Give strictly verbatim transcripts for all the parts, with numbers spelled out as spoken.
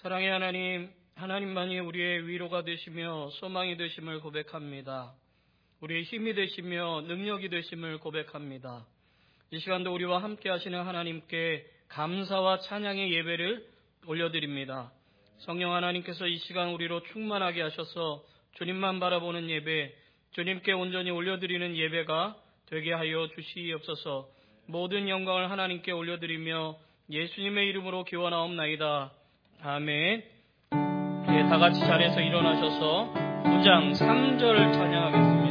사랑의 하나님, 하나님만이 우리의 위로가 되시며 소망이 되심을 고백합니다. 우리의 힘이 되시며 능력이 되심을 고백합니다. 이 시간도 우리와 함께 하시는 하나님께 감사와 찬양의 예배를 올려드립니다. 성령 하나님께서 이 시간 우리로 충만하게 하셔서 주님만 바라보는 예배, 주님께 온전히 올려드리는 예배가 되게 하여 주시옵소서. 모든 영광을 하나님께 올려드리며 예수님의 이름으로 기원하옵나이다. 아멘. 예, 다 같이 자리에서 일어나셔서 구 장 삼 절을 찬양하겠습니다.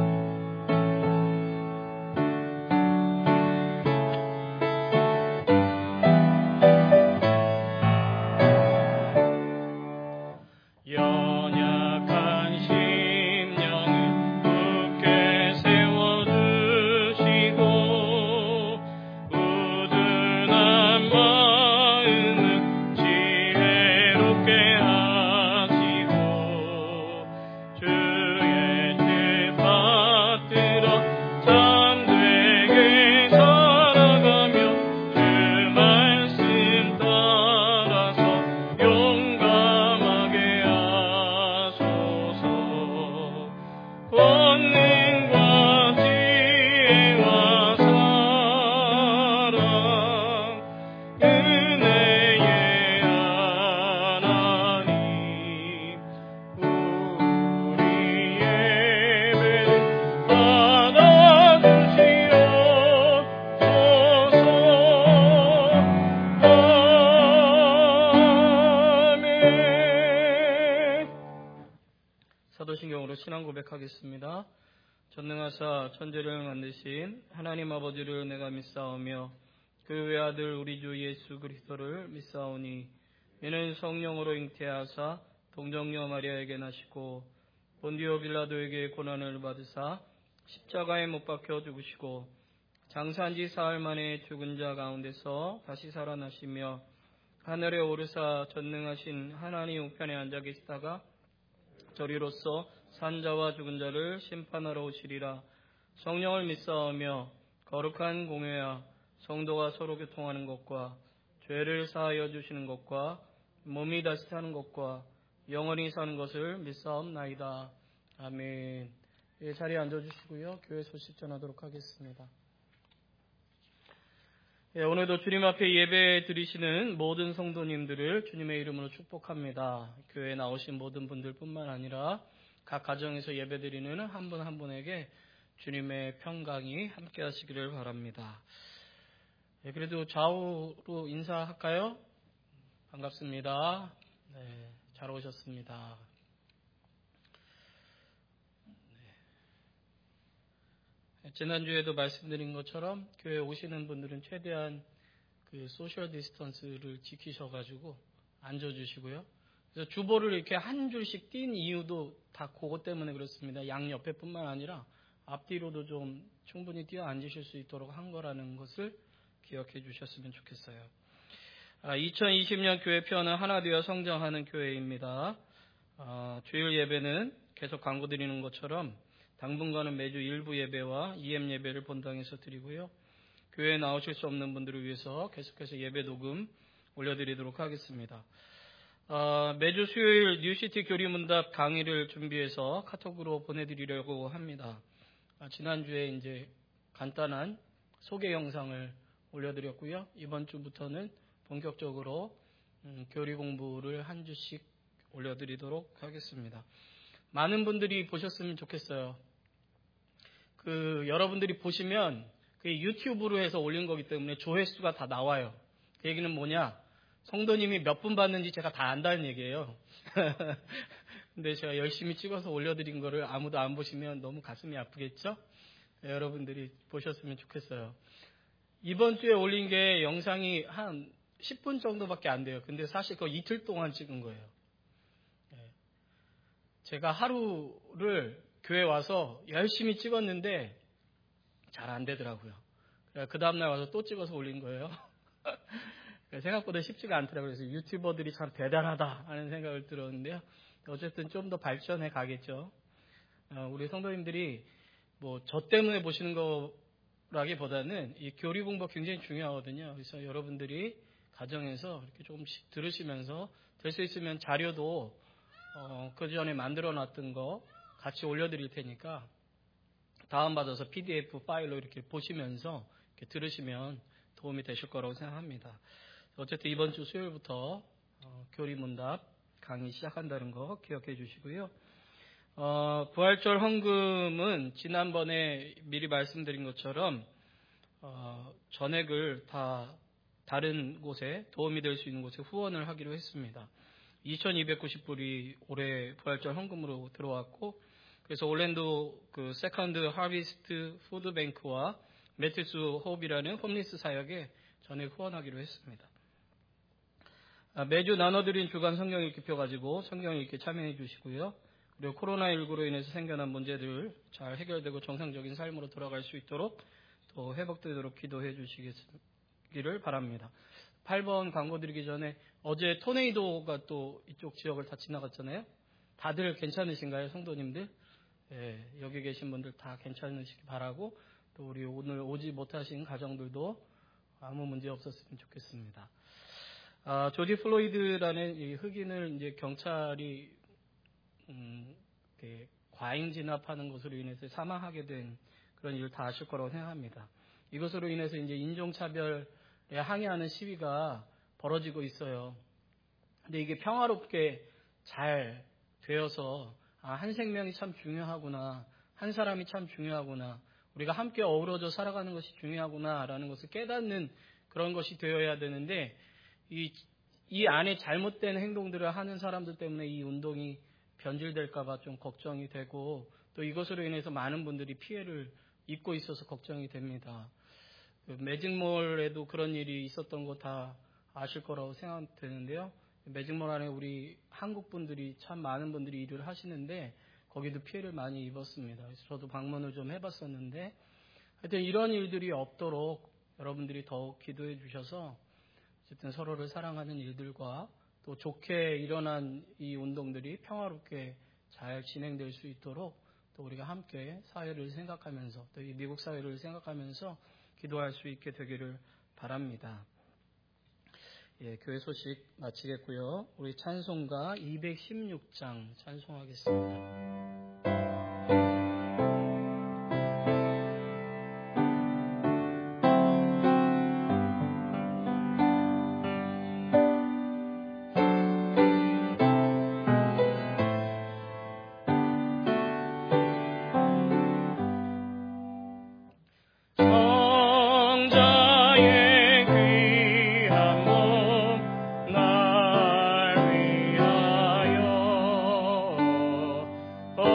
사도신경으로 신앙 고백하겠습니다. 전능하사 천지를 만드신 하나님 아버지를 내가 믿사오며 그 외아들 우리 주 예수 그리스도를 믿사오니 이는 성령으로 잉태하사 동정녀 마리아에게 나시고 본디오 빌라도에게 고난을 받으사 십자가에 못 박혀 죽으시고 장사한 지 사흘 만에 죽은 자 가운데서 다시 살아나시며 하늘에 오르사 전능하신 하나님 우편에 앉아 계시다가 저리로서 산자와 죽은 자를 심판하러 오시리라. 성령을 믿사오며 거룩한 공회와 성도가 서로 교통하는 것과 죄를 사하여 주시는 것과 몸이 다시 사는 것과 영원히 사는 것을 믿사옵나이다. 아멘. 예, 자리에 앉아주시고요. 교회 소식 전하도록 하겠습니다. 예, 오늘도 주님 앞에 예배 드리시는 모든 성도님들을 주님의 이름으로 축복합니다. 교회에 나오신 모든 분들뿐만 아니라 각 가정에서 예배 드리는 한 분 한 분에게 주님의 평강이 함께 하시기를 바랍니다. 예, 그래도 좌우로 인사할까요? 반갑습니다. 네, 잘 오셨습니다. 지난주에도 말씀드린 것처럼 교회에 오시는 분들은 최대한 그 소셜 디스턴스를 지키셔가지고 앉아주시고요. 그래서 주보를 이렇게 한 줄씩 띈 이유도 다 그것 때문에 그렇습니다. 양 옆에뿐만 아니라 앞뒤로도 좀 충분히 뛰어 앉으실 수 있도록 한 거라는 것을 기억해 주셨으면 좋겠어요. 아, 이천이십 년 교회편은 하나 되어 성장하는 교회입니다. 아, 주일 예배는 계속 광고 드리는 것처럼 당분간은 매주 일부 예배와 이엠 예배를 본당에서 드리고요. 교회에 나오실 수 없는 분들을 위해서 계속해서 예배 녹음 올려드리도록 하겠습니다. 어, 매주 수요일 뉴시티 교리문답 강의를 준비해서 카톡으로 보내드리려고 합니다. 아, 지난주에 이제 간단한 소개 영상을 올려드렸고요. 이번 주부터는 본격적으로 음, 교리 공부를 한 주씩 올려드리도록 하겠습니다. 많은 분들이 보셨으면 좋겠어요. 그 여러분들이 보시면 그 유튜브로 해서 올린 거기 때문에 조회수가 다 나와요. 그 얘기는 뭐냐? 성도님이 몇 분 봤는지 제가 다 안다는 얘기예요. 근데 제가 열심히 찍어서 올려드린 거를 아무도 안 보시면 너무 가슴이 아프겠죠? 네, 여러분들이 보셨으면 좋겠어요. 이번 주에 올린 게 영상이 한 십 분 정도밖에 안 돼요. 근데 사실 그거 이틀 동안 찍은 거예요. 제가 하루를 교회 와서 열심히 찍었는데 잘 안 되더라고요. 그 다음날 와서 또 찍어서 올린 거예요. 생각보다 쉽지가 않더라고요. 그래서 유튜버들이 참 대단하다 하는 생각을 들었는데요. 어쨌든 좀 더 발전해 가겠죠. 우리 성도님들이 뭐 저 때문에 보시는 거라기보다는 이 교리 공부가 굉장히 중요하거든요. 그래서 여러분들이 가정에서 이렇게 조금씩 들으시면서 될 수 있으면 자료도 어, 그 전에 만들어 놨던 거 같이 올려드릴 테니까 다운받아서 피디에프 파일로 이렇게 보시면서 이렇게 들으시면 도움이 되실 거라고 생각합니다. 어쨌든 이번 주 수요일부터 어, 교리문답 강의 시작한다는 거 기억해 주시고요. 어, 부활절 헌금은 지난번에 미리 말씀드린 것처럼 어, 전액을 다 다른 곳에 도움이 될 수 있는 곳에 후원을 하기로 했습니다. 이천이백구십 불이 올해 부활절 헌금으로 들어왔고, 그래서 올랜도 그 세컨드 하비스트 푸드뱅크와 매튜스 호흡이라는 홈리스 사역에 전액 후원하기로 했습니다. 매주 나눠드린 주간 성경 읽기표 가지고 성경 읽기 참여해 주시고요. 그리고 코로나십구로 인해서 생겨난 문제들 잘 해결되고 정상적인 삶으로 돌아갈 수 있도록 또 회복되도록 기도해 주시기를 바랍니다. 팔 번 광고 드리기 전에 어제 토네이도가 또 이쪽 지역을 다 지나갔잖아요. 다들 괜찮으신가요, 성도님들? 예, 여기 계신 분들 다 괜찮으시기 바라고, 또 우리 오늘 오지 못하신 가정들도 아무 문제 없었으면 좋겠습니다. 아, 조지 플로이드라는 이 흑인을 이제 경찰이 음, 과잉 진압하는 것으로 인해서 사망하게 된 그런 일을 다 아실 거라고 생각합니다. 이것으로 인해서 이제 인종차별에 항의하는 시위가 벌어지고 있어요. 근데 이게 평화롭게 잘 되어서 아, 한 생명이 참 중요하구나, 한 사람이 참 중요하구나, 우리가 함께 어우러져 살아가는 것이 중요하구나라는 것을 깨닫는 그런 것이 되어야 되는데, 이, 이 안에 잘못된 행동들을 하는 사람들 때문에 이 운동이 변질될까봐 좀 걱정이 되고, 또 이것으로 인해서 많은 분들이 피해를 입고 있어서 걱정이 됩니다. 그 매직몰에도 그런 일이 있었던 거 다 아실 거라고 생각되는데요. 매직몰 안에 우리 한국 분들이 참 많은 분들이 일을 하시는데 거기도 피해를 많이 입었습니다. 그래서 저도 방문을 좀 해봤었는데, 하여튼 이런 일들이 없도록 여러분들이 더욱 기도해 주셔서 어쨌든 서로를 사랑하는 일들과 또 좋게 일어난 이 운동들이 평화롭게 잘 진행될 수 있도록 또 우리가 함께 사회를 생각하면서 또 이 미국 사회를 생각하면서 기도할 수 있게 되기를 바랍니다. 예, 교회 소식 마치겠고요. 우리 찬송가 이백십육 장 찬송하겠습니다. 어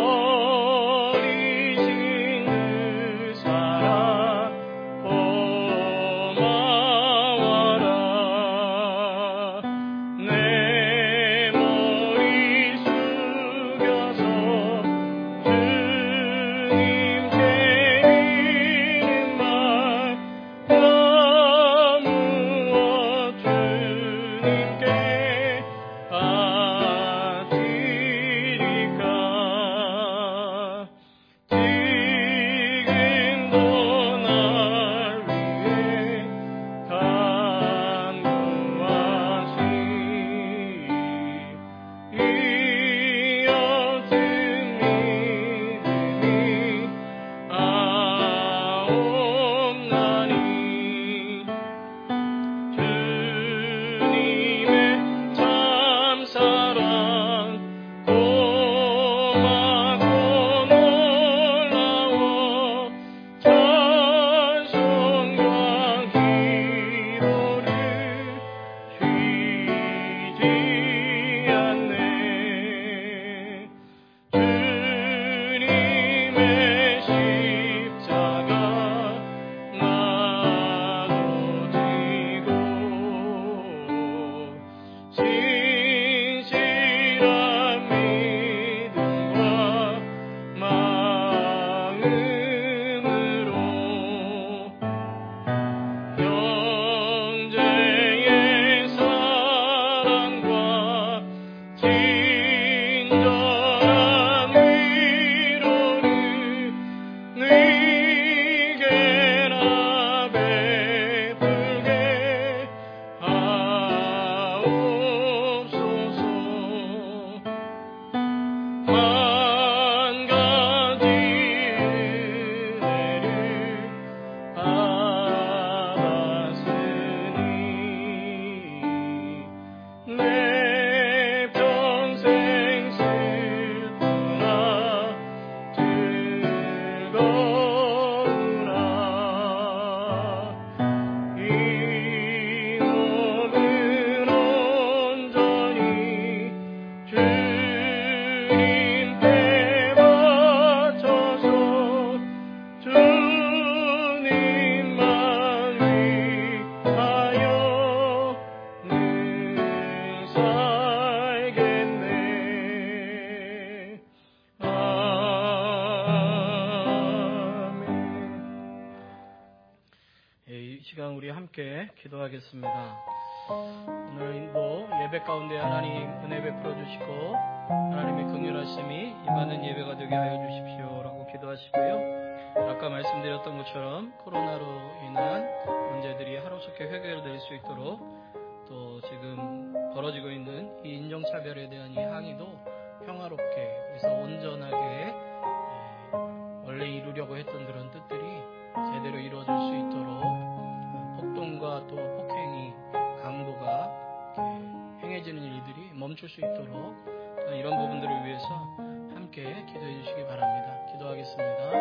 시간 우리 함께 기도하겠습니다. 오늘도 예배 가운데 하나님 은혜 베풀어 주시고 하나님의 긍휼하심이 임하는 예배가 되게 하여 주십시오라고 기도하시고요. 아까 말씀드렸던 것처럼 코로나로 인한 문제들이 하루속히 해결될 수 있도록 또 지금 벌어지고 있는 이 인종차별에 대한 이 항의도 평화롭게 그래서 온전하게 원래 이루려고 했던 그런 뜻들이 제대로 이루어질 수 있도록 폭동과 또 폭행이 강도가 행해지는 일들이 멈출 수 있도록 이런 부분들을 위해서 함께 기도해 주시기 바랍니다. 기도하겠습니다.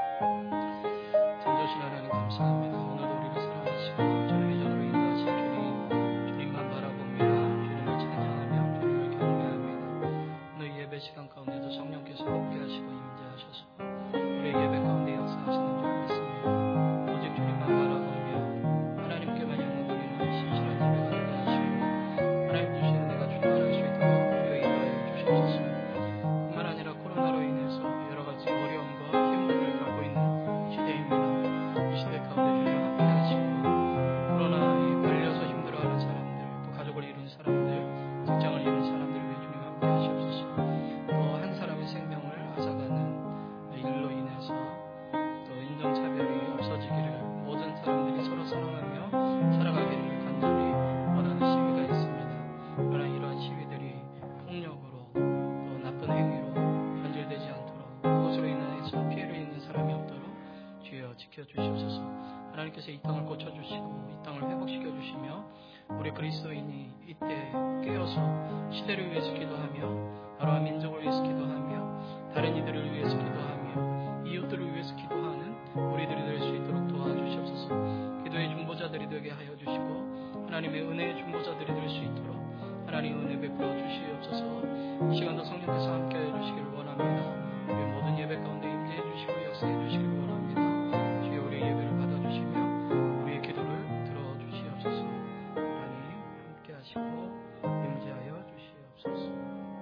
전도신 하나님 감사합니다. 오늘도 우리를 사랑하시고 저녁의 전으로 인도하신 주님, 주님만 바라봅니다. 주님을 찬양하며 주님을 경배합니다. 오늘 예배 시간 가운데도 성령께서 함께 하시고 임재하셔서 우리 예배 가운데 역사하시는 줄 믿습니다. 오직 주님만 바라보며 하나님께만 영광 돌리는 신실한 예배가 되게 하시고 하나님 주시는 내가 충만할 수 있도록 주여 인도하여 주시옵소서. 뿐만 아니라 코로나로 인해서 여러 가지 어려움과 힘듦을 갖고 있는 시대입니다. 이 시대 가운데 주여 함께 하시고 코로나에 걸려서 힘들어하는 사람들, 또 가족을 잃은 사람들, 직장을 잃은 사람들을 위해 주님 함께 하시옵소서. 또 한 사람의 생명을 앗아가는 일로 인해서 또 인종차별이 없어지기를 모든 사람들이 서로 사랑하며 살아가기를 간절히 원하는 시위가 있습니다. 그러나 이러한 시위들이 폭력으로 또 나쁜 행위로 변질되지 않도록 그것으로 인해서 피해를 입는 사람이 없도록 주여 지켜주시옵소서. 하나님께서 이 땅을 고쳐주시고 이 땅을 회복시켜주시며 우리 그리스도인이 이때 깨어서 시대를 위해서 기도하며 나라와 민족을 위해서 기도하며 다른 이들을 위해서 기도하며 이웃들을 위해서 기도하는 우리들이 될 수 있도록 도와주시옵소서. 기도의 중보자들이 되게 하여 주시고 하나님의 은혜의 중보자들이 될 수 있도록 하나님 은혜 베풀어 주시옵소서. 이 시간도 성령께서 함께 해 주시기를 원합니다. 우리 모든 예배 가운데 임재해 주시고 역사해 주시기를 원합니다. 주여 우리의 예배를 받아주시며 우리의 기도를 들어주시옵소서. 하나님 함께 하시고 임재하여 주시옵소서.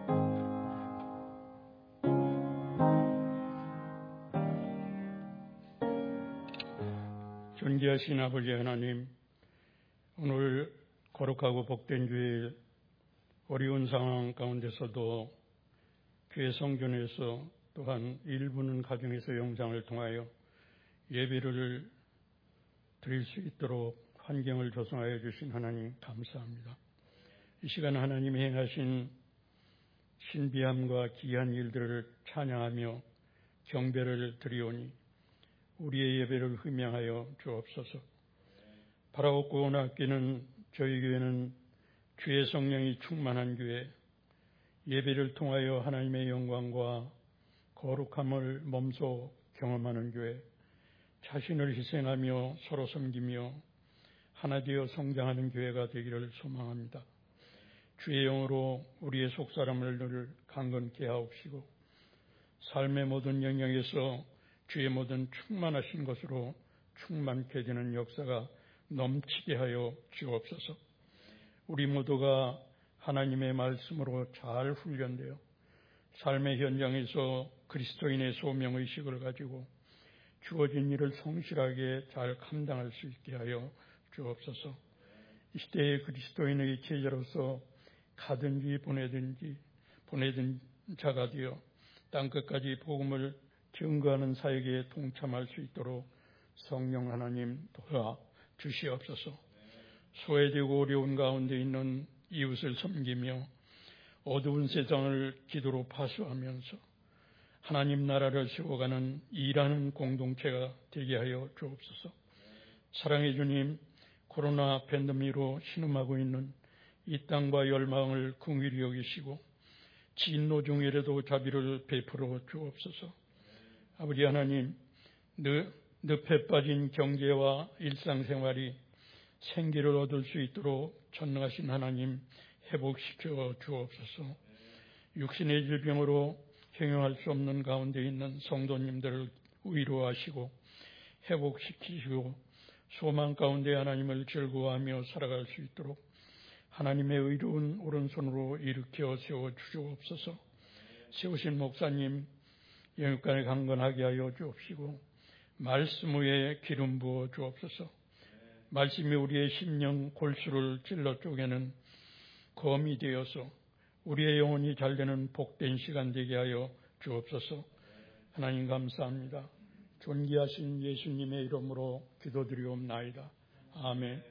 존귀하신 아버지 하나님, 오늘 거룩하고 복된 주의 어려운 상황 가운데서도 교회 성전에서 또한 일부는 가정에서 영상을 통하여 예배를 드릴 수 있도록 환경을 조성하여 주신 하나님 감사합니다. 이 시간 하나님이 행하신 신비함과 귀한 일들을 찬양하며 경배를 드리오니 우리의 예배를 흠양하여 주옵소서. 바라옵고 아끼는 저희 교회는 주의 성령이 충만한 교회, 예배를 통하여 하나님의 영광과 거룩함을 몸소 경험하는 교회, 자신을 희생하며 서로 섬기며 하나 되어 성장하는 교회가 되기를 소망합니다. 주의 영으로 우리의 속사람을 늘 강건케 하옵시고 삶의 모든 영역에서 주의 모든 충만하신 것으로 충만케 되는 역사가 넘치게 하여 주옵소서. 우리 모두가 하나님의 말씀으로 잘 훈련되어 삶의 현장에서 그리스도인의 소명의식을 가지고 주어진 일을 성실하게 잘 감당할 수 있게 하여 주옵소서. 이 시대의 그리스도인의 제자로서 가든지 보내든지 보내든 자가 되어 땅끝까지 복음을 증거하는 사역에 동참할 수 있도록 성령 하나님 도와 주시옵소서. 소외되고 어려운 가운데 있는 이웃을 섬기며 어두운 세상을 기도로 파수하면서 하나님 나라를 세워가는 일하는 공동체가 되게 하여 주옵소서. 사랑의 주님, 코로나 팬데믹으로 신음하고 있는 이 땅과 열망을 긍휼히 여기시고 진노 중이라도 자비를 베풀어 주옵소서. 아버지 하나님, 늪, 늪에 빠진 경제와 일상생활이 생기를 얻을 수 있도록 전능하신 하나님 회복시켜 주옵소서. 육신의 질병으로 행용할 수 없는 가운데 있는 성도님들을 위로하시고 회복시키시고 소망 가운데 하나님을 즐거워하며 살아갈 수 있도록 하나님의 의로운 오른손으로 일으켜 세워 주옵소서. 세우신 목사님 영육간에 강건하게 하여 주옵시고 말씀 위에 기름 부어 주옵소서. 말씀이 우리의 심령 골수를 찔러 쪼개는 검이 되어서 우리의 영혼이 잘 되는 복된 시간 되게 하여 주옵소서. 하나님 감사합니다. 존귀하신 예수님의 이름으로 기도드리옵나이다. 아멘.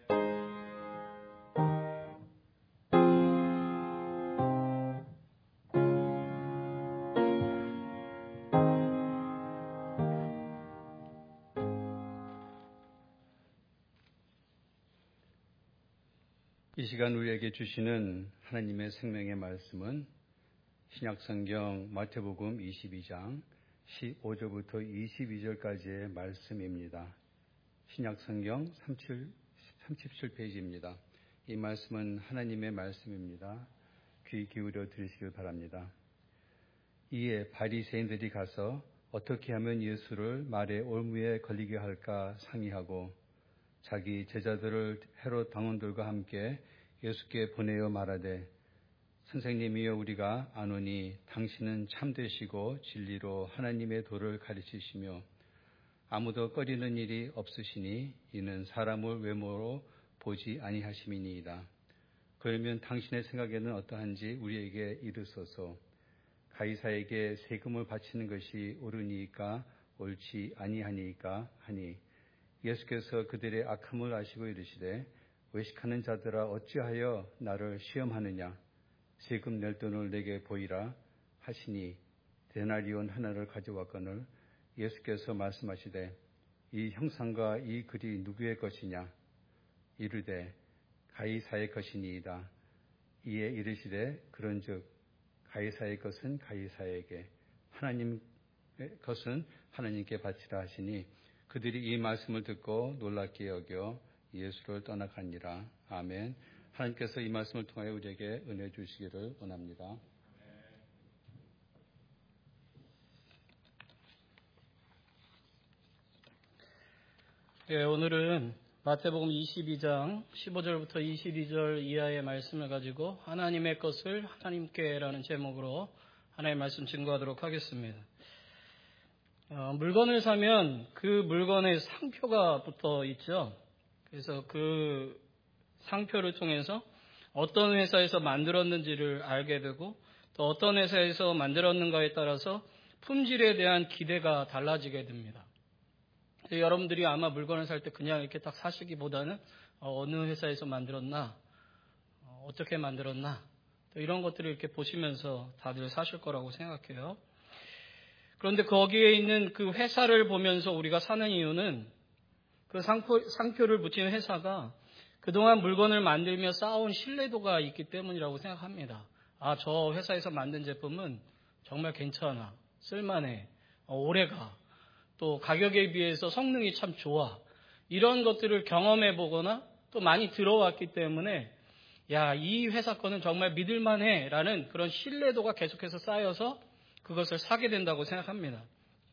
이 시간 우리에게 주시는 하나님의 생명의 말씀은 신약성경 마태복음 이십이 장 십오 절부터 이십이 절까지의 말씀입니다. 신약성경 삼십칠 페이지입니다. 이 말씀은 하나님의 말씀입니다. 귀 기울여 들으시길 바랍니다. 이에 바리새인들이 가서 어떻게 하면 예수를 말의 올무에 걸리게 할까 상의하고 자기 제자들을 헤롯 당원들과 함께 예수께 보내어 말하되 선생님이여 우리가 아노니 당신은 참되시고 진리로 하나님의 도를 가르치시며 아무도 꺼리는 일이 없으시니 이는 사람을 외모로 보지 아니하심이니이다. 그러면 당신의 생각에는 어떠한지 우리에게 이르소서. 가이사에게 세금을 바치는 것이 옳으니까 옳지 아니하니까 하니 예수께서 그들의 악함을 아시고 이르시되 외식하는 자들아 어찌하여 나를 시험하느냐. 세금 낼 돈을 내게 보이라 하시니 데나리온 하나를 가져왔거늘 예수께서 말씀하시되 이 형상과 이 글이 누구의 것이냐. 이르되 가이사의 것이니이다. 이에 이르시되 그런즉 가이사의 것은 가이사에게 하나님의 것은 하나님께 바치라 하시니 그들이 이 말씀을 듣고 놀랍게 여겨 예수를 떠나가니라. 아멘. 하나님께서 이 말씀을 통하여 우리에게 은혜 주시기를 원합니다. 네, 오늘은 마태복음 이십이 장 십오 절부터 이십이 절 이하의 말씀을 가지고 하나님의 것을 하나님께라는 제목으로 하나님의 말씀 증거하도록 하겠습니다. 어, 물건을 사면 그 물건에 상표가 붙어 있죠. 그래서 그 상표를 통해서 어떤 회사에서 만들었는지를 알게 되고 또 어떤 회사에서 만들었는가에 따라서 품질에 대한 기대가 달라지게 됩니다. 여러분들이 아마 물건을 살 때 그냥 이렇게 딱 사시기보다는 어느 회사에서 만들었나, 어떻게 만들었나 이런 것들을 이렇게 보시면서 다들 사실 거라고 생각해요. 그런데 거기에 있는 그 회사를 보면서 우리가 사는 이유는 그 상표, 상표를 붙인 회사가 그동안 물건을 만들며 쌓아온 신뢰도가 있기 때문이라고 생각합니다. 아, 저 회사에서 만든 제품은 정말 괜찮아, 쓸만해, 어, 오래가, 또 가격에 비해서 성능이 참 좋아. 이런 것들을 경험해 보거나 또 많이 들어왔기 때문에 야, 이 회사 거는 정말 믿을만해 라는 그런 신뢰도가 계속해서 쌓여서 그것을 사게 된다고 생각합니다.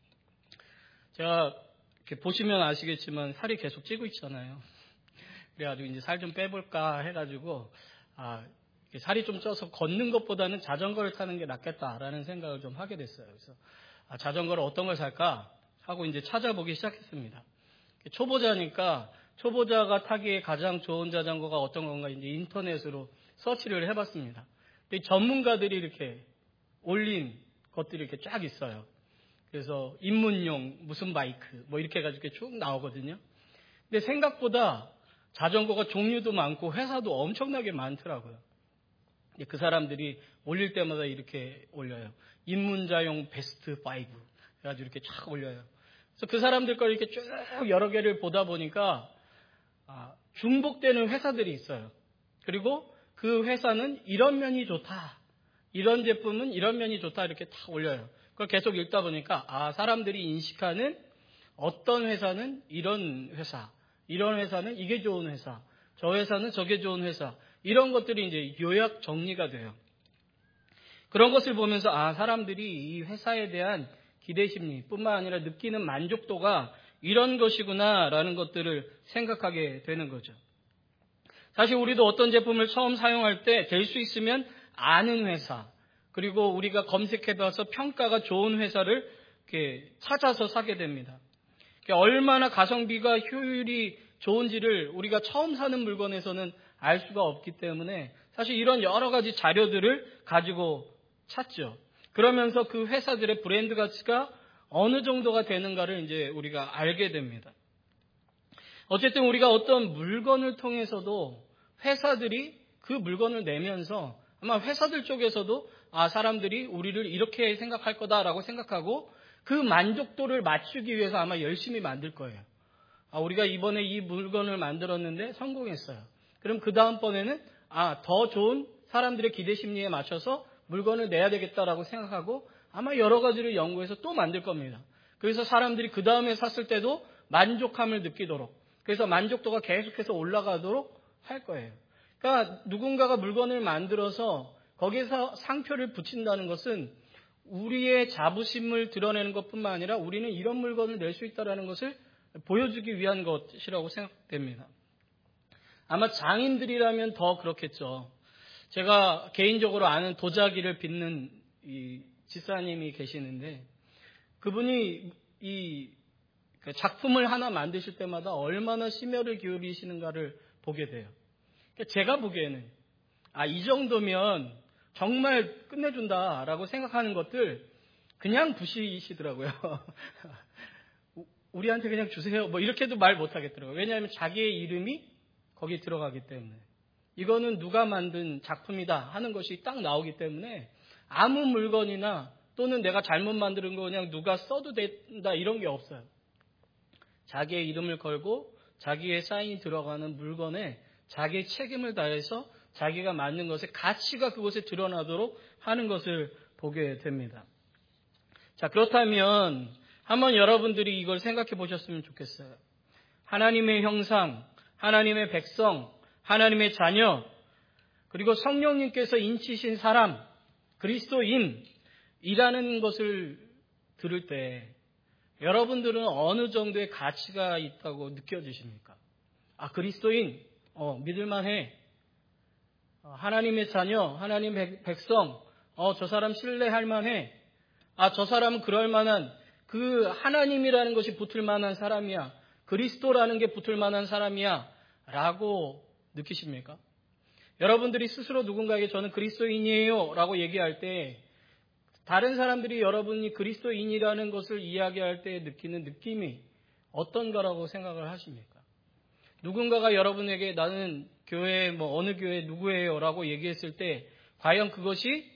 제가 이렇게 보시면 아시겠지만 살이 계속 찌고 있잖아요. 그래가지고 이제 살 좀 빼볼까 해가지고 아, 살이 좀 쪄서 걷는 것보다는 자전거를 타는 게 낫겠다라는 생각을 좀 하게 됐어요. 그래서 아, 자전거를 어떤 걸 살까 하고 이제 찾아보기 시작했습니다. 초보자니까 초보자가 타기에 가장 좋은 자전거가 어떤 건가 이제 인터넷으로 서치를 해봤습니다. 근데 전문가들이 이렇게 올린 것들이 이렇게 쫙 있어요. 그래서 입문용 무슨 바이크 뭐 이렇게 해가지고 쭉 나오거든요. 근데 생각보다 자전거가 종류도 많고 회사도 엄청나게 많더라고요. 그 사람들이 올릴 때마다 이렇게 올려요. 입문자용 베스트 파이브 그래가지고 이렇게 쫙 올려요. 그래서 그 사람들 걸 이렇게 쭉 여러 개를 보다 보니까 아, 중복되는 회사들이 있어요. 그리고 그 회사는 이런 면이 좋다. 이런 제품은 이런 면이 좋다. 이렇게 탁 올려요. 그걸 계속 읽다 보니까 아, 사람들이 인식하는 어떤 회사는 이런 회사, 이런 회사는 이게 좋은 회사, 저 회사는 저게 좋은 회사, 이런 것들이 이제 요약 정리가 돼요. 그런 것을 보면서 아, 사람들이 이 회사에 대한 기대심리 뿐만 아니라 느끼는 만족도가 이런 것이구나라는 것들을 생각하게 되는 거죠. 사실 우리도 어떤 제품을 처음 사용할 때 될 수 있으면 아는 회사, 그리고 우리가 검색해봐서 평가가 좋은 회사를 이렇게 찾아서 사게 됩니다. 얼마나 가성비가 효율이 좋은지를 우리가 처음 사는 물건에서는 알 수가 없기 때문에 사실 이런 여러 가지 자료들을 가지고 찾죠. 그러면서 그 회사들의 브랜드 가치가 어느 정도가 되는가를 이제 우리가 알게 됩니다. 어쨌든 우리가 어떤 물건을 통해서도 회사들이 그 물건을 내면서 아마 회사들 쪽에서도 아, 사람들이 우리를 이렇게 생각할 거다라고 생각하고 그 만족도를 맞추기 위해서 아마 열심히 만들 거예요. 아, 우리가 이번에 이 물건을 만들었는데 성공했어요. 그럼 그 다음번에는 아, 더 좋은 사람들의 기대 심리에 맞춰서 물건을 내야 되겠다라고 생각하고 아마 여러 가지를 연구해서 또 만들 겁니다. 그래서 사람들이 그 다음에 샀을 때도 만족함을 느끼도록, 그래서 만족도가 계속해서 올라가도록 할 거예요. 그러니까 누군가가 물건을 만들어서 거기에서 상표를 붙인다는 것은 우리의 자부심을 드러내는 것뿐만 아니라 우리는 이런 물건을 낼 수 있다는 것을 보여주기 위한 것이라고 생각됩니다. 아마 장인들이라면 더 그렇겠죠. 제가 개인적으로 아는 도자기를 빚는 이 지사님이 계시는데 그분이 이 작품을 하나 만드실 때마다 얼마나 심혈을 기울이시는가를 보게 돼요. 제가 보기에는 아, 이 정도면 정말 끝내준다라고 생각하는 것들 그냥 부시시더라고요. 우리한테 그냥 주세요. 뭐 이렇게도 말 못하겠더라고요. 왜냐하면 자기의 이름이 거기에 들어가기 때문에. 이거는 누가 만든 작품이다 하는 것이 딱 나오기 때문에 아무 물건이나 또는 내가 잘못 만드는 거 그냥 누가 써도 된다 이런 게 없어요. 자기의 이름을 걸고 자기의 사인이 들어가는 물건에 자기의 책임을 다해서 자기가 만든 것의 가치가 그곳에 드러나도록 하는 것을 보게 됩니다. 자, 그렇다면 한번 여러분들이 이걸 생각해 보셨으면 좋겠어요. 하나님의 형상, 하나님의 백성, 하나님의 자녀, 그리고 성령님께서 인치신 사람, 그리스도인이라는 것을 들을 때 여러분들은 어느 정도의 가치가 있다고 느껴지십니까? 아, 그리스도인, 어, 믿을만해. 어, 하나님의 자녀, 하나님의 백성, 어, 저 사람 신뢰할 만해. 아, 저 사람은 그럴 만한, 그 하나님이라는 것이 붙을 만한 사람이야. 그리스도라는 게 붙을 만한 사람이야. 라고 느끼십니까? 여러분들이 스스로 누군가에게 저는 그리스도인이에요 라고 얘기할 때 다른 사람들이 여러분이 그리스도인이라는 것을 이야기할 때 느끼는 느낌이 어떤가라고 생각을 하십니까? 누군가가 여러분에게 나는 교회 뭐 어느 교회 누구예요 라고 얘기했을 때 과연 그것이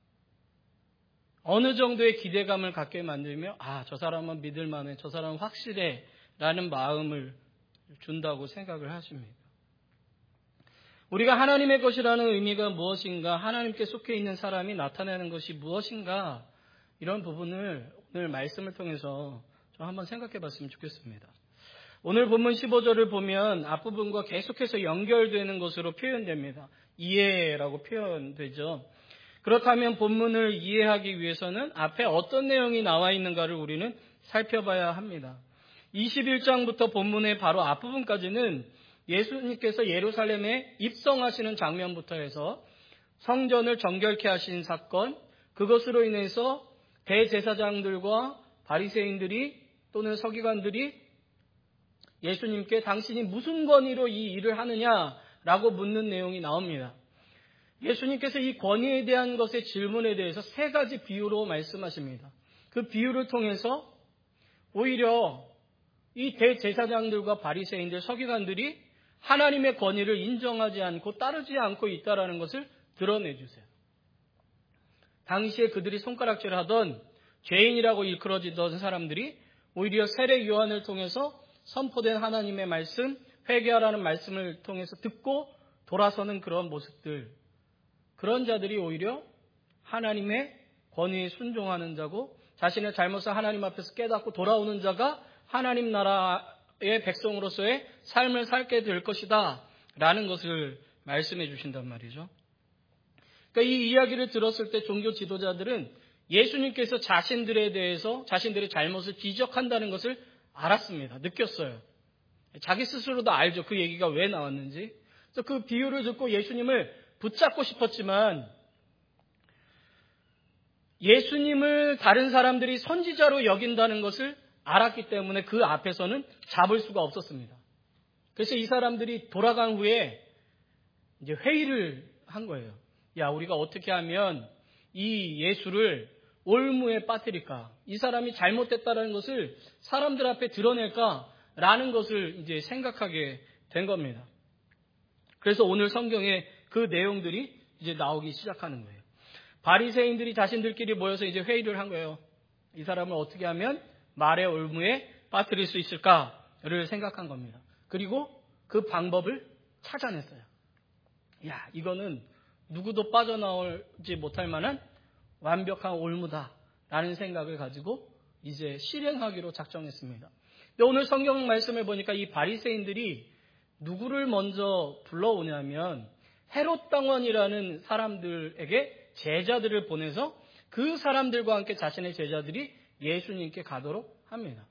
어느 정도의 기대감을 갖게 만들며 아, 저 사람은 믿을 만해, 저 사람은 확실해 라는 마음을 준다고 생각을 하십니까? 우리가 하나님의 것이라는 의미가 무엇인가, 하나님께 속해 있는 사람이 나타내는 것이 무엇인가, 이런 부분을 오늘 말씀을 통해서 좀 한번 생각해 봤으면 좋겠습니다. 오늘 본문 십오 절을 보면 앞부분과 계속해서 연결되는 것으로 표현됩니다. 이해라고 표현되죠. 그렇다면 본문을 이해하기 위해서는 앞에 어떤 내용이 나와 있는가를 우리는 살펴봐야 합니다. 이십일 장부터 본문의 바로 앞부분까지는 예수님께서 예루살렘에 입성하시는 장면부터 해서 성전을 정결케 하신 사건, 그것으로 인해서 대제사장들과 바리새인들이 또는 서기관들이 예수님께 당신이 무슨 권위로 이 일을 하느냐라고 묻는 내용이 나옵니다. 예수님께서 이 권위에 대한 것의 질문에 대해서 세 가지 비유로 말씀하십니다. 그 비유를 통해서 오히려 이 대제사장들과 바리새인들, 서기관들이 하나님의 권위를 인정하지 않고 따르지 않고 있다는 것을 드러내주세요. 당시에 그들이 손가락질하던 죄인이라고 일컬어지던 사람들이 오히려 세례 요한을 통해서 선포된 하나님의 말씀, 회개하라는 말씀을 통해서 듣고 돌아서는 그런 모습들, 그런 자들이 오히려 하나님의 권위에 순종하는 자고 자신의 잘못을 하나님 앞에서 깨닫고 돌아오는 자가 하나님 나라의 백성으로서의 삶을 살게 될 것이다 라는 것을 말씀해 주신단 말이죠. 그러니까 이 이야기를 들었을 때 종교 지도자들은 예수님께서 자신들에 대해서 자신들의 잘못을 지적한다는 것을 알았습니다. 느꼈어요. 자기 스스로도 알죠. 그 얘기가 왜 나왔는지. 그래서 그 비유를 듣고 예수님을 붙잡고 싶었지만 예수님을 다른 사람들이 선지자로 여긴다는 것을 알았기 때문에 그 앞에서는 잡을 수가 없었습니다. 그래서 이 사람들이 돌아간 후에 이제 회의를 한 거예요. 야, 우리가 어떻게 하면 이 예수를 올무에 빠뜨릴까? 이 사람이 잘못됐다는 것을 사람들 앞에 드러낼까라는 것을 이제 생각하게 된 겁니다. 그래서 오늘 성경에 그 내용들이 이제 나오기 시작하는 거예요. 바리새인들이 자신들끼리 모여서 이제 회의를 한 거예요. 이 사람을 어떻게 하면 말의 올무에 빠뜨릴 수 있을까를 생각한 겁니다. 그리고 그 방법을 찾아냈어요. 야, 이거는 누구도 빠져나오지 못할 만한 완벽한 올무다라는 생각을 가지고 이제 실행하기로 작정했습니다. 근데 오늘 성경 말씀을 보니까 이 바리새인들이 누구를 먼저 불러오냐면 헤롯 당원이라는 사람들에게 제자들을 보내서 그 사람들과 함께 자신의 제자들이 예수님께 가도록 합니다.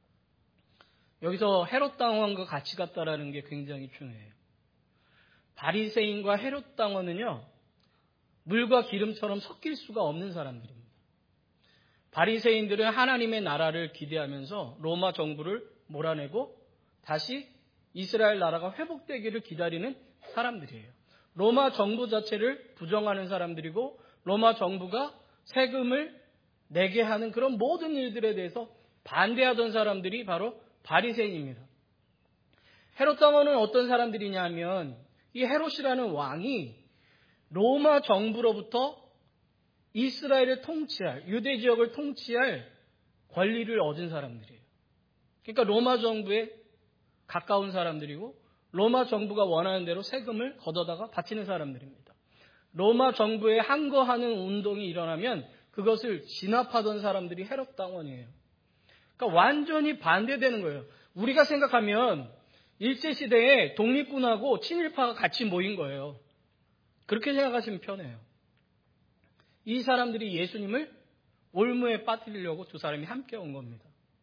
여기서 헤롯 당원과 같이 갔다라는 게 굉장히 중요해요. 바리새인과 헤롯 당원은요, 물과 기름처럼 섞일 수가 없는 사람들입니다. 바리새인들은 하나님의 나라를 기대하면서 로마 정부를 몰아내고 다시 이스라엘 나라가 회복되기를 기다리는 사람들이에요. 로마 정부 자체를 부정하는 사람들이고 로마 정부가 세금을 내게 하는 그런 모든 일들에 대해서 반대하던 사람들이 바로 바리새인입니다. 헤롯 당원은 어떤 사람들이냐 하면 이 헤롯이라는 왕이 로마 정부로부터 이스라엘을 통치할, 유대 지역을 통치할 권리를 얻은 사람들이에요. 그러니까 로마 정부에 가까운 사람들이고 로마 정부가 원하는 대로 세금을 걷어다가 바치는 사람들입니다. 로마 정부에 항거하는 운동이 일어나면 그것을 진압하던 사람들이 헤롯 당원이에요. 그러니까 완전히 반대되는 거예요. 우리가 생각하면 일제시대에 독립군하고 친일파가 같이 모인 거예요. 그렇게 생각하시면 편해요. 이 사람들이 예수님을 올무에 빠뜨리려고 두 사람이 함께 온 겁니다.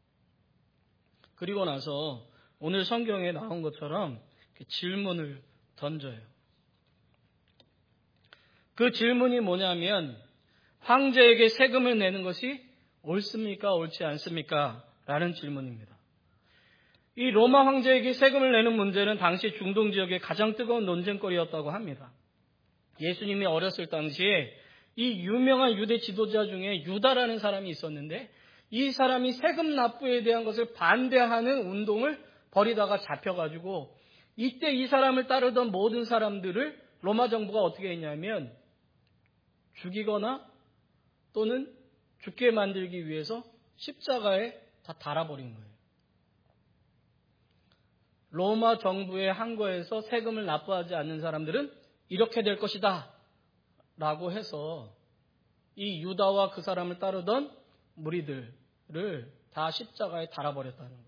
그리고 나서 오늘 성경에 나온 것처럼 질문을 던져요. 그 질문이 뭐냐면 황제에게 세금을 내는 것이 옳습니까? 옳지 않습니까? 라는 질문입니다. 이 로마 황제에게 세금을 내는 문제는 당시 중동 지역의 가장 뜨거운 논쟁거리였다고 합니다. 예수님이 어렸을 당시에 이 유명한 유대 지도자 중에 유다라는 사람이 있었는데 이 사람이 세금 납부에 대한 것을 반대하는 운동을 벌이다가 잡혀가지고 이때 이 사람을 따르던 모든 사람들을 로마 정부가 어떻게 했냐면 죽이거나 또는 죽게 만들기 위해서 십자가에 다 달아버린 거예요. 로마 정부의 항거에서 세금을 납부하지 않는 사람들은 이렇게 될 것이다 라고 해서 이 유다와 그 사람을 따르던 무리들을 다 십자가에 달아버렸다는 거예요.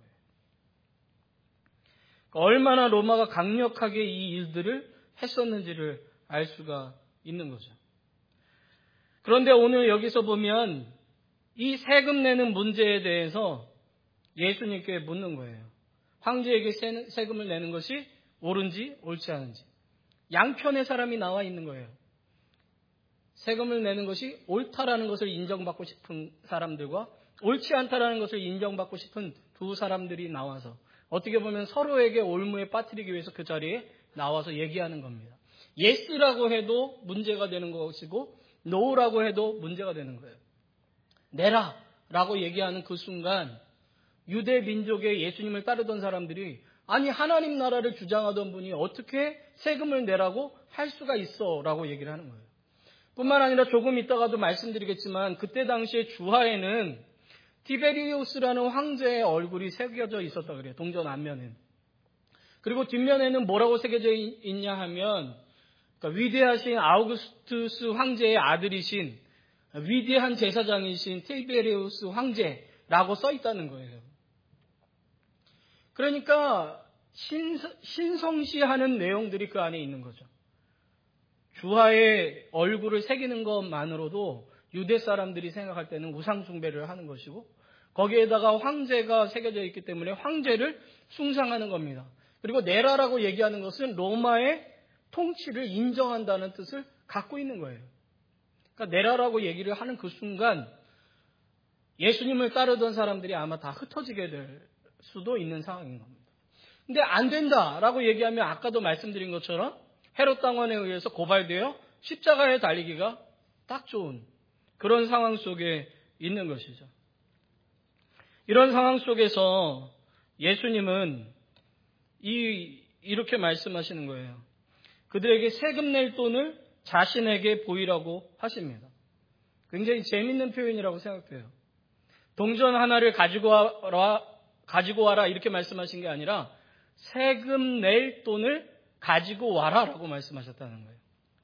얼마나 로마가 강력하게 이 일들을 했었는지를 알 수가 있는 거죠. 그런데 오늘 여기서 보면 이 세금 내는 문제에 대해서 예수님께 묻는 거예요. 황제에게 세금을 내는 것이 옳은지 옳지 않은지. 양편의 사람이 나와 있는 거예요. 세금을 내는 것이 옳다라는 것을 인정받고 싶은 사람들과 옳지 않다라는 것을 인정받고 싶은 두 사람들이 나와서 어떻게 보면 서로에게 올무에 빠뜨리기 위해서 그 자리에 나와서 얘기하는 겁니다. 예스라고 해도 문제가 되는 것이고 노라고 해도 문제가 되는 거예요. 내라라고 얘기하는 그 순간 유대 민족의 예수님을 따르던 사람들이 아니 하나님 나라를 주장하던 분이 어떻게 세금을 내라고 할 수가 있어 라고 얘기를 하는 거예요. 뿐만 아니라 조금 있다가도 말씀드리겠지만 그때 당시에 주하에는 티베리우스라는 황제의 얼굴이 새겨져 있었다 그래요. 동전 앞면에. 그리고 뒷면에는 뭐라고 새겨져 있냐 하면 그러니까 위대하신 아우구스투스 황제의 아들이신 위대한 제사장이신 티베리우스 황제라고 써 있다는 거예요. 그러니까 신, 신성시하는 내용들이 그 안에 있는 거죠. 주하의 얼굴을 새기는 것만으로도 유대 사람들이 생각할 때는 우상 숭배를 하는 것이고 거기에다가 황제가 새겨져 있기 때문에 황제를 숭상하는 겁니다. 그리고 네라라고 얘기하는 것은 로마의 통치를 인정한다는 뜻을 갖고 있는 거예요. 그러니까 네라라고 얘기를 하는 그 순간 예수님을 따르던 사람들이 아마 다 흩어지게 될 수도 있는 상황인 겁니다. 근데 안 된다라고 얘기하면 아까도 말씀드린 것처럼 헤롯 당원에 의해서 고발되어 십자가에 달리기가 딱 좋은 그런 상황 속에 있는 것이죠. 이런 상황 속에서 예수님은 이, 이렇게 말씀하시는 거예요. 그들에게 세금 낼 돈을 자신에게 보이라고 하십니다. 굉장히 재밌는 표현이라고 생각돼요. 동전 하나를 가지고 와라, 가지고 와라 이렇게 말씀하신 게 아니라 세금 낼 돈을 가지고 와라라고 말씀하셨다는 거예요.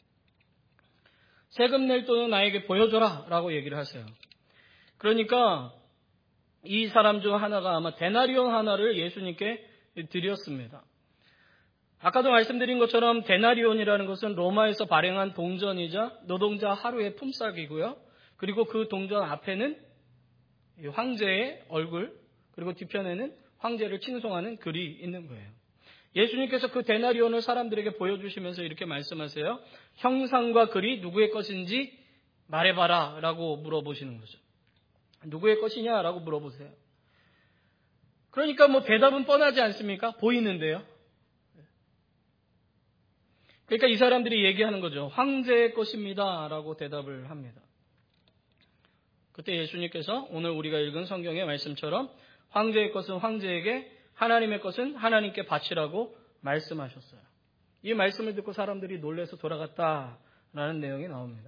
세금 낼 돈은 나에게 보여줘라 라고 얘기를 하세요. 그러니까 이 사람 중 하나가 아마 데나리온 하나를 예수님께 드렸습니다. 아까도 말씀드린 것처럼 데나리온이라는 것은 로마에서 발행한 동전이자 노동자 하루의 품삯이고요. 그리고 그 동전 앞에는 황제의 얼굴, 그리고 뒤편에는 황제를 칭송하는 글이 있는 거예요. 예수님께서 그 데나리온을 사람들에게 보여주시면서 이렇게 말씀하세요. 형상과 글이 누구의 것인지 말해봐라 라고 물어보시는 거죠. 누구의 것이냐라고 물어보세요. 그러니까 뭐 대답은 뻔하지 않습니까? 보이는데요. 그러니까 이 사람들이 얘기하는 거죠. 황제의 것입니다 라고 대답을 합니다. 그때 예수님께서 오늘 우리가 읽은 성경의 말씀처럼 황제의 것은 황제에게, 하나님의 것은 하나님께 바치라고 말씀하셨어요. 이 말씀을 듣고 사람들이 놀라서 돌아갔다라는 내용이 나옵니다.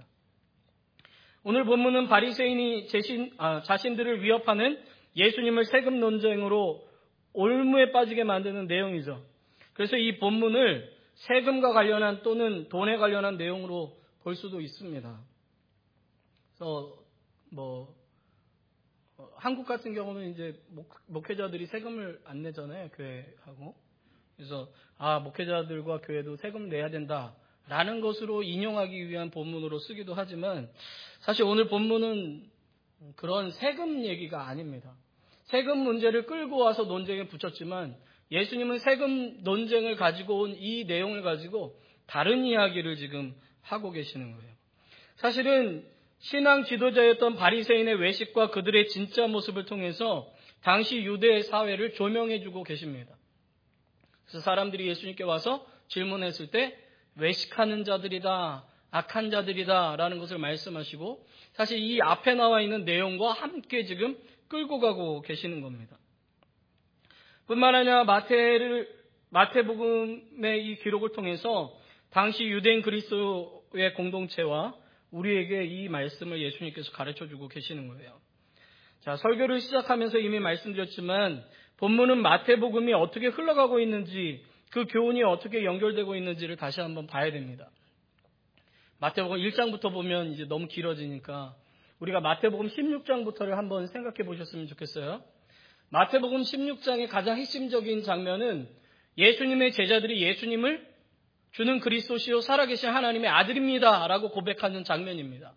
오늘 본문은 바리새인이 자신, 아, 자신들을 위협하는 예수님을 세금 논쟁으로 올무에 빠지게 만드는 내용이죠. 그래서 이 본문을 세금과 관련한 또는 돈에 관련한 내용으로 볼 수도 있습니다. 그래서 뭐 어, 한국 같은 경우는 이제 목, 목회자들이 세금을 안 내잖아요, 교회하고. 그래서 아 목회자들과 교회도 세금 내야 된다라는 것으로 인용하기 위한 본문으로 쓰기도 하지만 사실 오늘 본문은 그런 세금 얘기가 아닙니다. 세금 문제를 끌고 와서 논쟁에 붙였지만 예수님은 세금 논쟁을 가지고 온 이 내용을 가지고 다른 이야기를 지금 하고 계시는 거예요. 사실은 신앙 지도자였던 바리새인의 외식과 그들의 진짜 모습을 통해서 당시 유대 사회를 조명해주고 계십니다. 그래서 사람들이 예수님께 와서 질문했을 때 외식하는 자들이다, 악한 자들이다 라는 것을 말씀하시고 사실 이 앞에 나와 있는 내용과 함께 지금 끌고 가고 계시는 겁니다. 뿐만 아니라 마태를, 마태복음의 이 기록을 통해서 당시 유대인 그리스도의 공동체와 우리에게 이 말씀을 예수님께서 가르쳐주고 계시는 거예요. 자, 설교를 시작하면서 이미 말씀드렸지만 본문은 마태복음이 어떻게 흘러가고 있는지, 그 교훈이 어떻게 연결되고 있는지를 다시 한번 봐야 됩니다. 마태복음 일 장부터 보면 이제 너무 길어지니까 우리가 마태복음 십육 장부터를 한번 생각해 보셨으면 좋겠어요. 마태복음 십육 장의 가장 핵심적인 장면은 예수님의 제자들이 예수님을 주는 그리스도시요 살아계신 하나님의 아들입니다 라고 고백하는 장면입니다.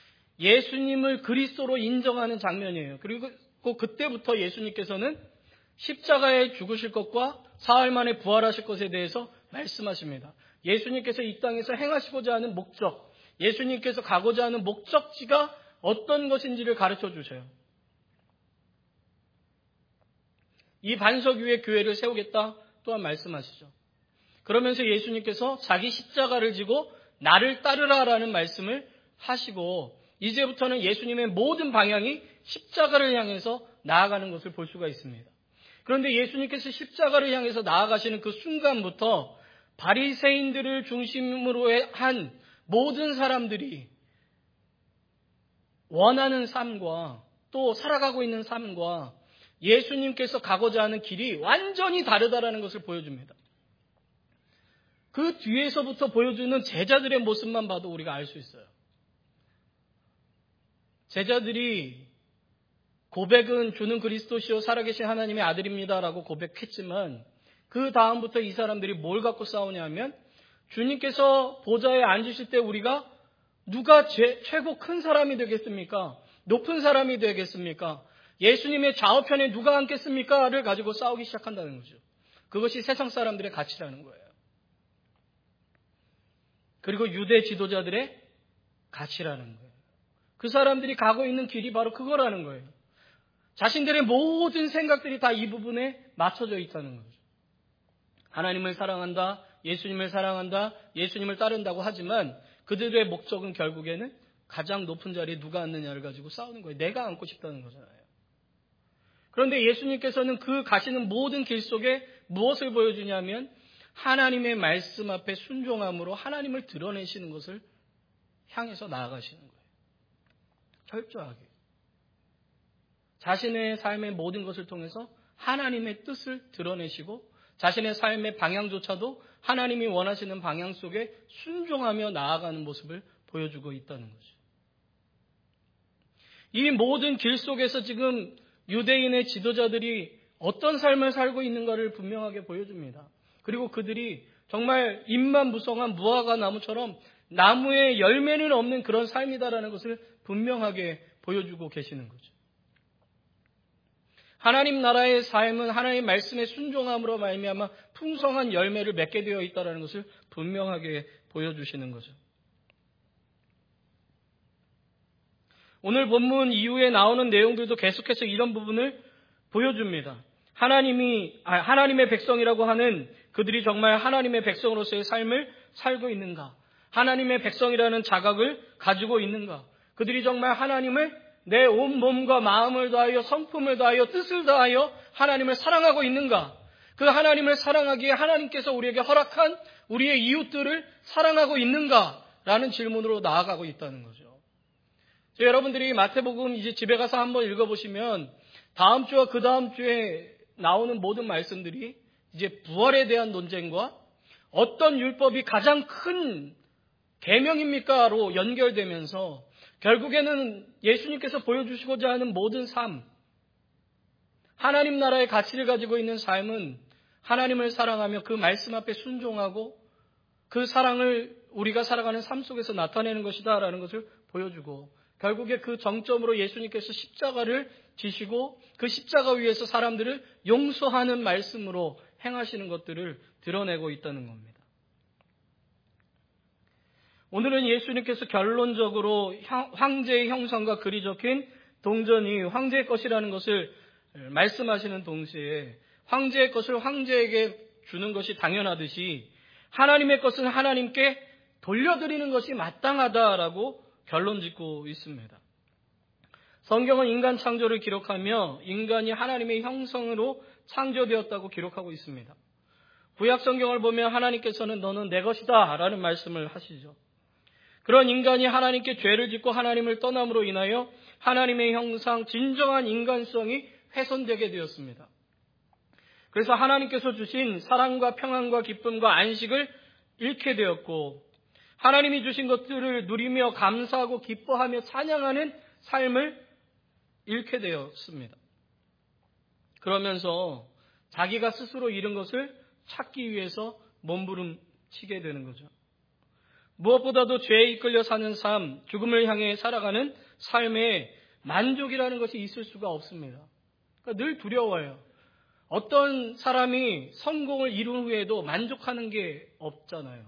예수님을 그리스도로 인정하는 장면이에요. 그리고 그때부터 예수님께서는 십자가에 죽으실 것과 사흘 만에 부활하실 것에 대해서 말씀하십니다. 예수님께서 이 땅에서 행하시고자 하는 목적, 예수님께서 가고자 하는 목적지가 어떤 것인지를 가르쳐 주셔요. 이 반석 위에 교회를 세우겠다 또한 말씀하시죠. 그러면서 예수님께서 자기 십자가를 지고 나를 따르라라는 말씀을 하시고 이제부터는 예수님의 모든 방향이 십자가를 향해서 나아가는 것을 볼 수가 있습니다. 그런데 예수님께서 십자가를 향해서 나아가시는 그 순간부터 바리새인들을 중심으로 한 모든 사람들이 원하는 삶과 또 살아가고 있는 삶과 예수님께서 가고자 하는 길이 완전히 다르다라는 것을 보여줍니다. 그 뒤에서부터 보여주는 제자들의 모습만 봐도 우리가 알 수 있어요. 제자들이 고백은 주는 그리스도시요 살아계신 하나님의 아들입니다라고 고백했지만 그 다음부터 이 사람들이 뭘 갖고 싸우냐면 주님께서 보좌에 앉으실 때 우리가 누가 제, 최고 큰 사람이 되겠습니까? 높은 사람이 되겠습니까? 예수님의 좌우편에 누가 앉겠습니까? 를 가지고 싸우기 시작한다는 거죠. 그것이 세상 사람들의 가치라는 거예요. 그리고 유대 지도자들의 가치라는 거예요. 그 사람들이 가고 있는 길이 바로 그거라는 거예요. 자신들의 모든 생각들이 다 이 부분에 맞춰져 있다는 거죠. 하나님을 사랑한다, 예수님을 사랑한다, 예수님을 따른다고 하지만 그들의 목적은 결국에는 가장 높은 자리에 누가 앉느냐를 가지고 싸우는 거예요. 내가 앉고 싶다는 거잖아요. 그런데 예수님께서는 그 가시는 모든 길 속에 무엇을 보여주냐면 하나님의 말씀 앞에 순종함으로 하나님을 드러내시는 것을 향해서 나아가시는 거예요. 철저하게. 자신의 삶의 모든 것을 통해서 하나님의 뜻을 드러내시고 자신의 삶의 방향조차도 하나님이 원하시는 방향 속에 순종하며 나아가는 모습을 보여주고 있다는 거죠. 이 모든 길 속에서 지금 유대인의 지도자들이 어떤 삶을 살고 있는가를 분명하게 보여줍니다. 그리고 그들이 정말 잎만 무성한 무화과 나무처럼 나무에 열매는 없는 그런 삶이다라는 것을 분명하게 보여주고 계시는 거죠. 하나님 나라의 삶은 하나님의 말씀에 순종함으로 말미암아 풍성한 열매를 맺게 되어 있다는 것을 분명하게 보여주시는 거죠. 오늘 본문 이후에 나오는 내용들도 계속해서 이런 부분을 보여줍니다. 하나님이 아, 하나님의 백성이라고 하는 그들이 정말 하나님의 백성으로서의 삶을 살고 있는가? 하나님의 백성이라는 자각을 가지고 있는가? 그들이 정말 하나님을 내 온 몸과 마음을 다하여 성품을 다하여 뜻을 다하여 하나님을 사랑하고 있는가? 그 하나님을 사랑하기에 하나님께서 우리에게 허락한 우리의 이웃들을 사랑하고 있는가? 라는 질문으로 나아가고 있다는 거죠. 여러분들이 마태복음 이제 집에 가서 한번 읽어보시면 다음 주와 그 다음 주에 나오는 모든 말씀들이 이제 부활에 대한 논쟁과 어떤 율법이 가장 큰 계명입니까로 연결되면서 결국에는 예수님께서 보여주시고자 하는 모든 삶, 하나님 나라의 가치를 가지고 있는 삶은 하나님을 사랑하며 그 말씀 앞에 순종하고 그 사랑을 우리가 살아가는 삶 속에서 나타내는 것이다라는 것을 보여주고 결국에 그 정점으로 예수님께서 십자가를 지시고 그 십자가 위에서 사람들을 용서하는 말씀으로 행하시는 것들을 드러내고 있다는 겁니다. 오늘은 예수님께서 결론적으로 황제의 형상과 글이 적힌 동전이 황제의 것이라는 것을 말씀하시는 동시에 황제의 것을 황제에게 주는 것이 당연하듯이 하나님의 것은 하나님께 돌려드리는 것이 마땅하다라고 결론 짓고 있습니다. 성경은 인간 창조를 기록하며 인간이 하나님의 형상으로 창조되었다고 기록하고 있습니다. 구약 성경을 보면 하나님께서는 너는 내 것이다 라는 말씀을 하시죠. 그런 인간이 하나님께 죄를 짓고 하나님을 떠남으로 인하여 하나님의 형상, 진정한 인간성이 훼손되게 되었습니다. 그래서 하나님께서 주신 사랑과 평안과 기쁨과 안식을 잃게 되었고 하나님이 주신 것들을 누리며 감사하고 기뻐하며 찬양하는 삶을 잃게 되었습니다. 그러면서 자기가 스스로 잃은 것을 찾기 위해서 몸부림치게 되는 거죠. 무엇보다도 죄에 이끌려 사는 삶, 죽음을 향해 살아가는 삶에 만족이라는 것이 있을 수가 없습니다. 그러니까 늘 두려워요. 어떤 사람이 성공을 이룬 후에도 만족하는 게 없잖아요.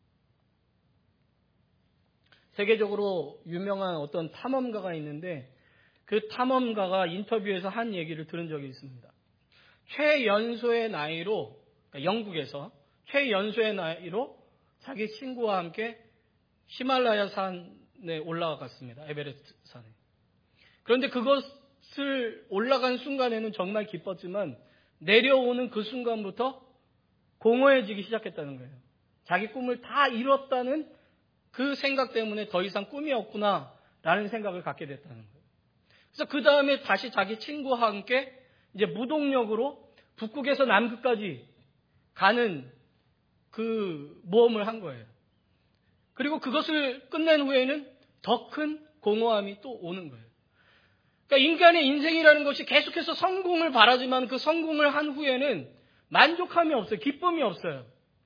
세계적으로 유명한 어떤 탐험가가 있는데 그 탐험가가 인터뷰에서 한 얘기를 들은 적이 있습니다. 최연소의 나이로, 그러니까 영국에서 최연소의 나이로 자기 친구와 함께 히말라야 산에 올라갔습니다. 에베레스트 산에. 그런데 그것을 올라간 순간에는 정말 기뻤지만 내려오는 그 순간부터 공허해지기 시작했다는 거예요. 자기 꿈을 다 이뤘다는 그 생각 때문에 더 이상 꿈이 없구나라는 생각을 갖게 됐다는 거예요. 그래서 그 다음에 다시 자기 친구와 함께 이제 무동력으로 북극에서 남극까지 가는 그 모험을 한 거예요. 그리고 그것을 끝낸 후에는 더 큰 공허함이 또 오는 거예요. 그러니까 인간의 인생이라는 것이 계속해서 성공을 바라지만 그 성공을 한 후에는 만족함이 없어요. 기쁨이 없어요.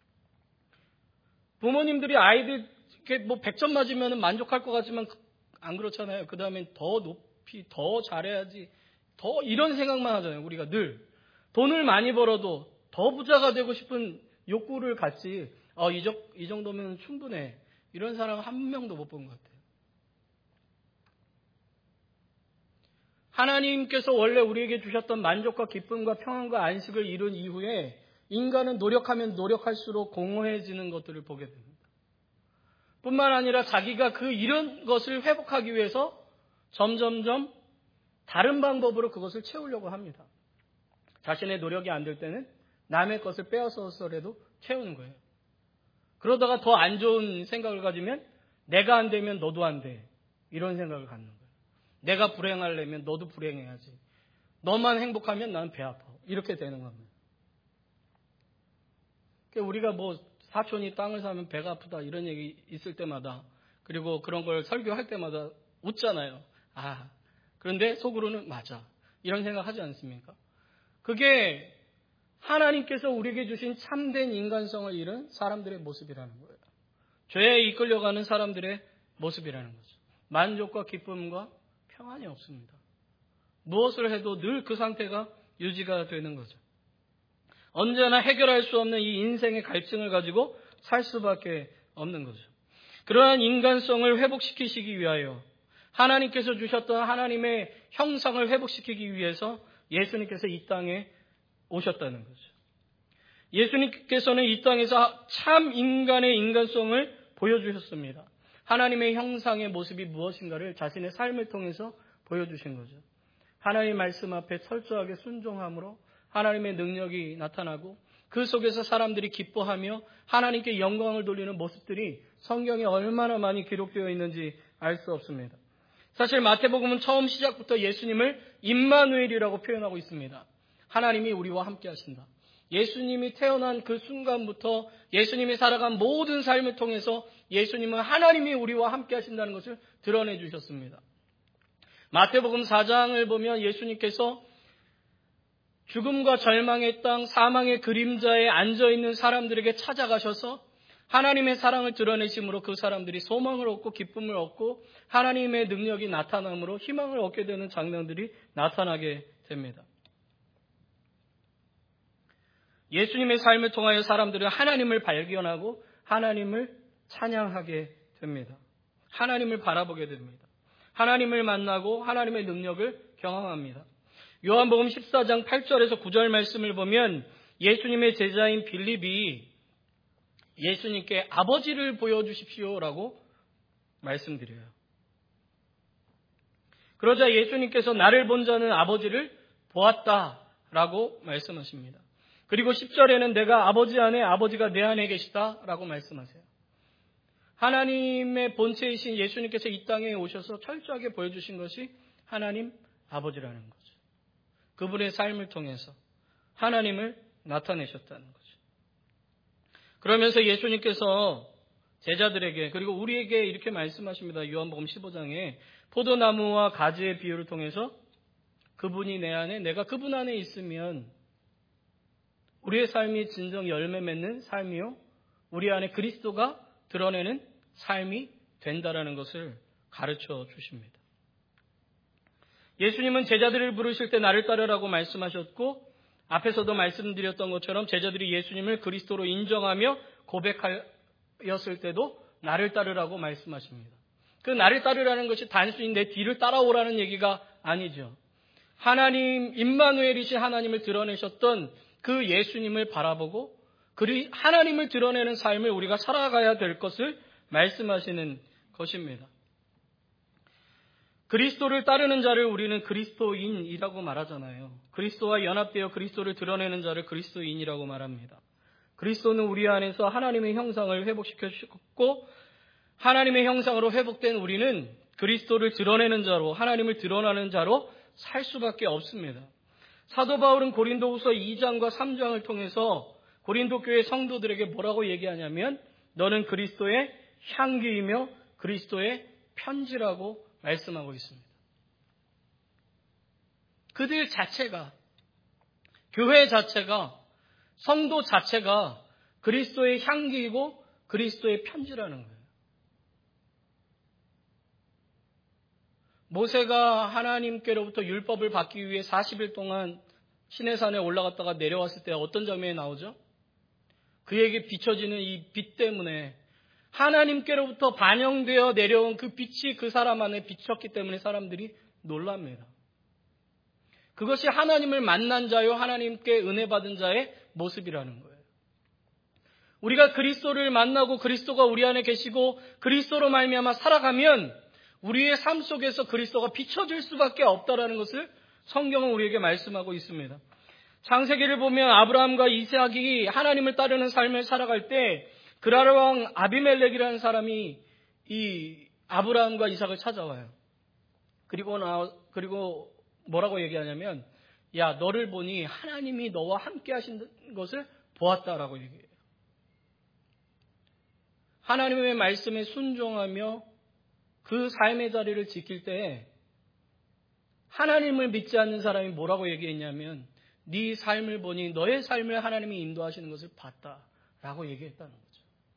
부모님들이 아이들 뭐 백 점 맞으면 만족할 것 같지만 안 그렇잖아요. 그 다음엔 더 높이, 더 잘해야지. 더 이런 생각만 하잖아요. 우리가 늘. 돈을 많이 벌어도 더 부자가 되고 싶은 욕구를 갖지. 어, 이, 정, 이 정도면 충분해. 이런 사람 한 명도 못 본 것 같아요. 하나님께서 원래 우리에게 주셨던 만족과 기쁨과 평안과 안식을 이룬 이후에 인간은 노력하면 노력할수록 공허해지는 것들을 보게 됩니다. 뿐만 아니라 자기가 그 이런 것을 회복하기 위해서 점점점 다른 방법으로 그것을 채우려고 합니다. 자신의 노력이 안 될 때는 남의 것을 빼앗아서라도 채우는 거예요. 그러다가 더 안 좋은 생각을 가지면 내가 안 되면 너도 안 돼. 이런 생각을 갖는 거예요. 내가 불행하려면 너도 불행해야지. 너만 행복하면 나는 배 아파. 이렇게 되는 겁니다. 우리가 뭐 사촌이 땅을 사면 배가 아프다 이런 얘기 있을 때마다 그리고 그런 걸 설교할 때마다 웃잖아요. 아, 그런데 속으로는 맞아. 이런 생각 하지 않습니까? 그게 하나님께서 우리에게 주신 참된 인간성을 잃은 사람들의 모습이라는 거예요. 죄에 이끌려가는 사람들의 모습이라는 거죠. 만족과 기쁨과 평안이 없습니다. 무엇을 해도 늘 그 상태가 유지가 되는 거죠. 언제나 해결할 수 없는 이 인생의 갈증을 가지고 살 수밖에 없는 거죠. 그러한 인간성을 회복시키시기 위하여 하나님께서 주셨던 하나님의 형상을 회복시키기 위해서 예수님께서 이 땅에 오셨다는 거죠. 예수님께서는 이 땅에서 참 인간의 인간성을 보여주셨습니다. 하나님의 형상의 모습이 무엇인가를 자신의 삶을 통해서 보여주신 거죠. 하나님 말씀 앞에 철저하게 순종함으로 하나님의 능력이 나타나고 그 속에서 사람들이 기뻐하며 하나님께 영광을 돌리는 모습들이 성경에 얼마나 많이 기록되어 있는지 알 수 없습니다. 사실 마태복음은 처음 시작부터 예수님을 임마누엘이라고 표현하고 있습니다. 하나님이 우리와 함께 하신다. 예수님이 태어난 그 순간부터 예수님이 살아간 모든 삶을 통해서 예수님은 하나님이 우리와 함께 하신다는 것을 드러내 주셨습니다. 마태복음 사 장을 보면 예수님께서 죽음과 절망의 땅, 사망의 그림자에 앉아있는 사람들에게 찾아가셔서 하나님의 사랑을 드러내심으로 그 사람들이 소망을 얻고 기쁨을 얻고 하나님의 능력이 나타남으로 희망을 얻게 되는 장면들이 나타나게 됩니다. 예수님의 삶을 통하여 사람들은 하나님을 발견하고 하나님을 찬양하게 됩니다. 하나님을 바라보게 됩니다. 하나님을 만나고 하나님의 능력을 경험합니다. 요한복음 십사 장 팔 절에서 구 절 말씀을 보면 예수님의 제자인 빌립이 예수님께 아버지를 보여주십시오라고 말씀드려요. 그러자 예수님께서 나를 본 자는 아버지를 보았다라고 말씀하십니다. 그리고 십 절에는 내가 아버지 안에 아버지가 내 안에 계시다라고 말씀하세요. 하나님의 본체이신 예수님께서 이 땅에 오셔서 철저하게 보여주신 것이 하나님 아버지라는 거죠. 그분의 삶을 통해서 하나님을 나타내셨다는 거죠. 그러면서 예수님께서 제자들에게 그리고 우리에게 이렇게 말씀하십니다. 요한복음 십오 장에 포도나무와 가지의 비유를 통해서 그분이 내 안에 내가 그분 안에 있으면 우리의 삶이 진정 열매 맺는 삶이요 우리 안에 그리스도가 드러내는 삶이 된다라는 것을 가르쳐 주십니다. 예수님은 제자들을 부르실 때 나를 따르라고 말씀하셨고 앞에서도 말씀드렸던 것처럼 제자들이 예수님을 그리스도로 인정하며 고백하였을 때도 나를 따르라고 말씀하십니다. 그 나를 따르라는 것이 단순히 내 뒤를 따라오라는 얘기가 아니죠. 하나님 임마누엘이신 하나님을 드러내셨던 그 예수님을 바라보고 그리 하나님을 드러내는 삶을 우리가 살아가야 될 것을 말씀하시는 것입니다. 그리스도를 따르는 자를 우리는 그리스도인이라고 말하잖아요. 그리스도와 연합되어 그리스도를 드러내는 자를 그리스도인이라고 말합니다. 그리스도는 우리 안에서 하나님의 형상을 회복시켰고 하나님의 형상으로 회복된 우리는 그리스도를 드러내는 자로 하나님을 드러내는 자로 살 수밖에 없습니다. 사도 바울은 고린도후서 이 장과 삼 장을 통해서 고린도 교회 성도들에게 뭐라고 얘기하냐면 너는 그리스도의 향기이며 그리스도의 편지라고 말씀하고 있습니다. 그들 자체가 교회 자체가 성도 자체가 그리스도의 향기이고 그리스도의 편지라는 거예요. 모세가 하나님께로부터 율법을 받기 위해 사십 일 동안 시내산에 올라갔다가 내려왔을 때 어떤 장면이 나오죠? 그에게 비춰지는 이 빛 때문에 하나님께로부터 반영되어 내려온 그 빛이 그 사람 안에 비쳤기 때문에 사람들이 놀랍니다. 그것이 하나님을 만난 자요 하나님께 은혜 받은 자의 모습이라는 거예요. 우리가 그리스도를 만나고 그리스도가 우리 안에 계시고 그리스도로 말미암아 살아가면 우리의 삶 속에서 그리스도가 비춰질 수밖에 없다라는 것을 성경은 우리에게 말씀하고 있습니다. 창세기를 보면 아브라함과 이삭이 하나님을 따르는 삶을 살아갈 때 그라르 왕 아비멜렉이라는 사람이 이 아브라함과 이삭을 찾아와요. 그리고 나 그리고 뭐라고 얘기하냐면, 야, 너를 보니 하나님이 너와 함께 하신 것을 보았다라고 얘기해요. 하나님의 말씀에 순종하며 그 삶의 자리를 지킬 때 하나님을 믿지 않는 사람이 뭐라고 얘기했냐면, 네 삶을 보니 너의 삶을 하나님이 인도하시는 것을 봤다라고 얘기했다는 거죠.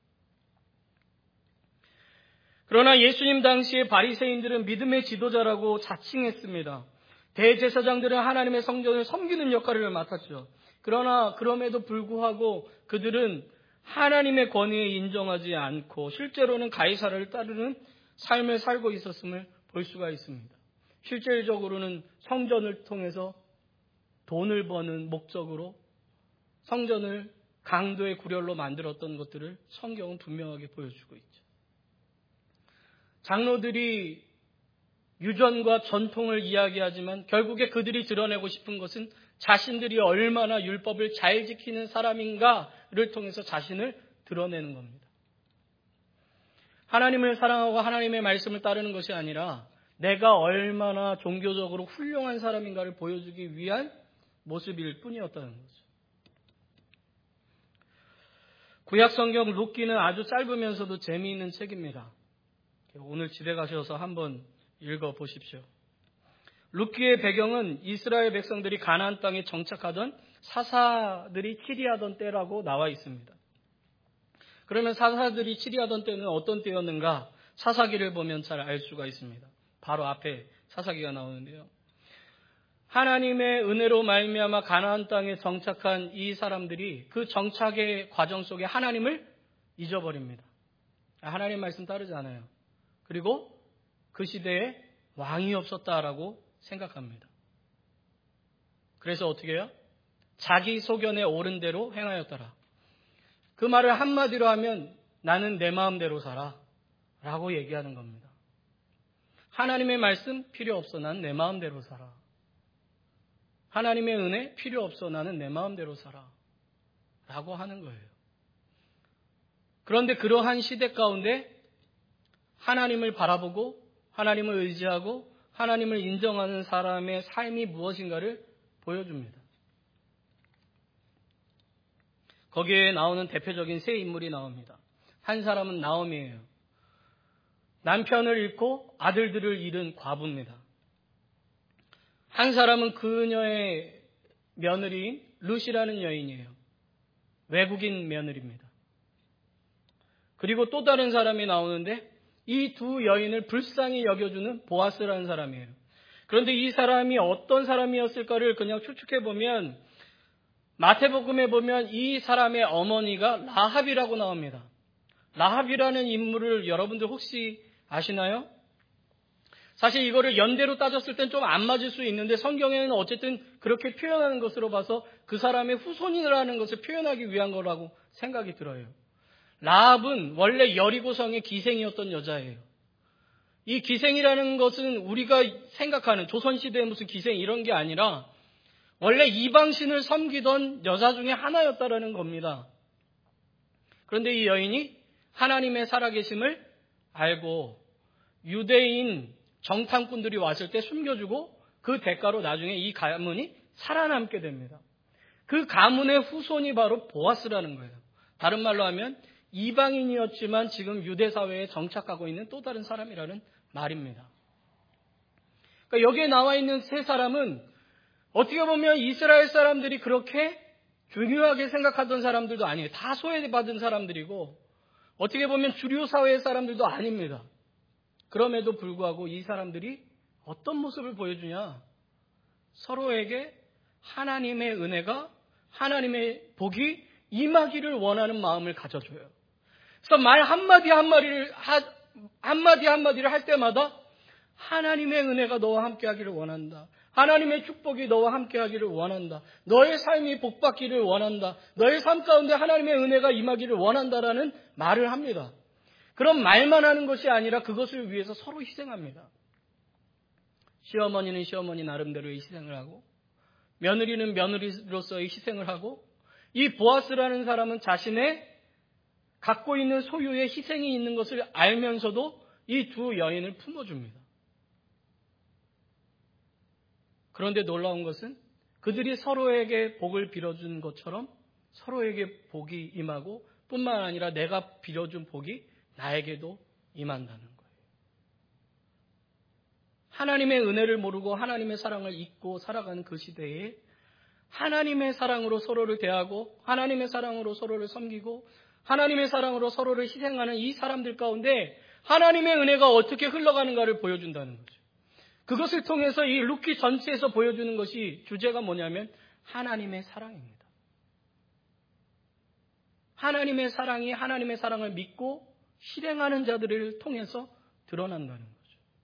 그러나 예수님 당시에 바리새인들은 믿음의 지도자라고 자칭했습니다. 대제사장들은 하나님의 성전을 섬기는 역할을 맡았죠. 그러나 그럼에도 불구하고 그들은 하나님의 권위에 인정하지 않고 실제로는 가이사를 따르는 삶을 살고 있었음을 볼 수가 있습니다. 실질적으로는 성전을 통해서 돈을 버는 목적으로 성전을 강도의 구렬로 만들었던 것들을 성경은 분명하게 보여주고 있죠. 장로들이 유전과 전통을 이야기하지만 결국에 그들이 드러내고 싶은 것은 자신들이 얼마나 율법을 잘 지키는 사람인가를 통해서 자신을 드러내는 겁니다. 하나님을 사랑하고 하나님의 말씀을 따르는 것이 아니라 내가 얼마나 종교적으로 훌륭한 사람인가를 보여주기 위한 모습일 뿐이었다는 거죠. 구약성경 룻기는 아주 짧으면서도 재미있는 책입니다. 오늘 집에 가셔서 한번 읽어보십시오. 룻기의 배경은 이스라엘 백성들이 가나안 땅에 정착하던 사사들이 치리하던 때라고 나와 있습니다. 그러면 사사들이 치리하던 때는 어떤 때였는가? 사사기를 보면 잘 알 수가 있습니다. 바로 앞에 사사기가 나오는데요. 하나님의 은혜로 말미암아 가나안 땅에 정착한 이 사람들이 그 정착의 과정 속에 하나님을 잊어버립니다. 하나님 말씀 따르지 않아요. 그리고 그 시대에 왕이 없었다라고 생각합니다. 그래서 어떻게 해요? 자기 소견에 옳은 대로 행하였더라. 그 말을 한마디로 하면 나는 내 마음대로 살아 라고 얘기하는 겁니다. 하나님의 말씀 필요 없어. 난 내 마음대로 살아. 하나님의 은혜 필요 없어. 나는 내 마음대로 살아 라고 하는 거예요. 그런데 그러한 시대 가운데 하나님을 바라보고 하나님을 의지하고 하나님을 인정하는 사람의 삶이 무엇인가를 보여줍니다. 거기에 나오는 대표적인 세 인물이 나옵니다. 한 사람은 나오미예요. 남편을 잃고 아들들을 잃은 과부입니다. 한 사람은 그녀의 며느리인 룻이라는 여인이에요. 외국인 며느리입니다. 그리고 또 다른 사람이 나오는데 이 두 여인을 불쌍히 여겨주는 보아스라는 사람이에요. 그런데 이 사람이 어떤 사람이었을까를 그냥 추측해보면 마태복음에 보면 이 사람의 어머니가 라합이라고 나옵니다. 라합이라는 인물을 여러분들 혹시 아시나요? 사실 이거를 연대로 따졌을 땐 좀 안 맞을 수 있는데 성경에는 어쨌든 그렇게 표현하는 것으로 봐서 그 사람의 후손이라는 것을 표현하기 위한 거라고 생각이 들어요. 라합은 원래 여리고성의 기생이었던 여자예요. 이 기생이라는 것은 우리가 생각하는 조선시대의 무슨 기생 이런 게 아니라 원래 이방신을 섬기던 여자 중에 하나였다라는 겁니다. 그런데 이 여인이 하나님의 살아계심을 알고 유대인 정탐꾼들이 왔을 때 숨겨주고 그 대가로 나중에 이 가문이 살아남게 됩니다. 그 가문의 후손이 바로 보아스라는 거예요. 다른 말로 하면 이방인이었지만 지금 유대 사회에 정착하고 있는 또 다른 사람이라는 말입니다. 그러니까 여기에 나와 있는 세 사람은 어떻게 보면 이스라엘 사람들이 그렇게 중요하게 생각하던 사람들도 아니에요. 다 소외받은 사람들이고 어떻게 보면 주류 사회의 사람들도 아닙니다. 그럼에도 불구하고 이 사람들이 어떤 모습을 보여주냐? 서로에게 하나님의 은혜가 하나님의 복이 임하기를 원하는 마음을 가져줘요. 그래서 말 한마디 한마디를 하, 한마디 한마디를 할 때마다 하나님의 은혜가 너와 함께 하기를 원한다. 하나님의 축복이 너와 함께하기를 원한다. 너의 삶이 복받기를 원한다. 너의 삶 가운데 하나님의 은혜가 임하기를 원한다라는 말을 합니다. 그럼 말만 하는 것이 아니라 그것을 위해서 서로 희생합니다. 시어머니는 시어머니 나름대로의 희생을 하고, 며느리는 며느리로서의 희생을 하고, 이 보아스라는 사람은 자신의 갖고 있는 소유에 희생이 있는 것을 알면서도 이 두 여인을 품어줍니다. 그런데 놀라운 것은 그들이 서로에게 복을 빌어준 것처럼 서로에게 복이 임하고, 뿐만 아니라 내가 빌어준 복이 나에게도 임한다는 거예요. 하나님의 은혜를 모르고 하나님의 사랑을 잊고 살아가는 그 시대에 하나님의 사랑으로 서로를 대하고, 하나님의 사랑으로 서로를 섬기고, 하나님의 사랑으로 서로를 희생하는 이 사람들 가운데 하나님의 은혜가 어떻게 흘러가는가를 보여준다는 거죠. 그것을 통해서 이 루키 전체에서 보여주는 것이, 주제가 뭐냐면 하나님의 사랑입니다. 하나님의 사랑이 하나님의 사랑을 믿고 실행하는 자들을 통해서 드러난다는 거죠.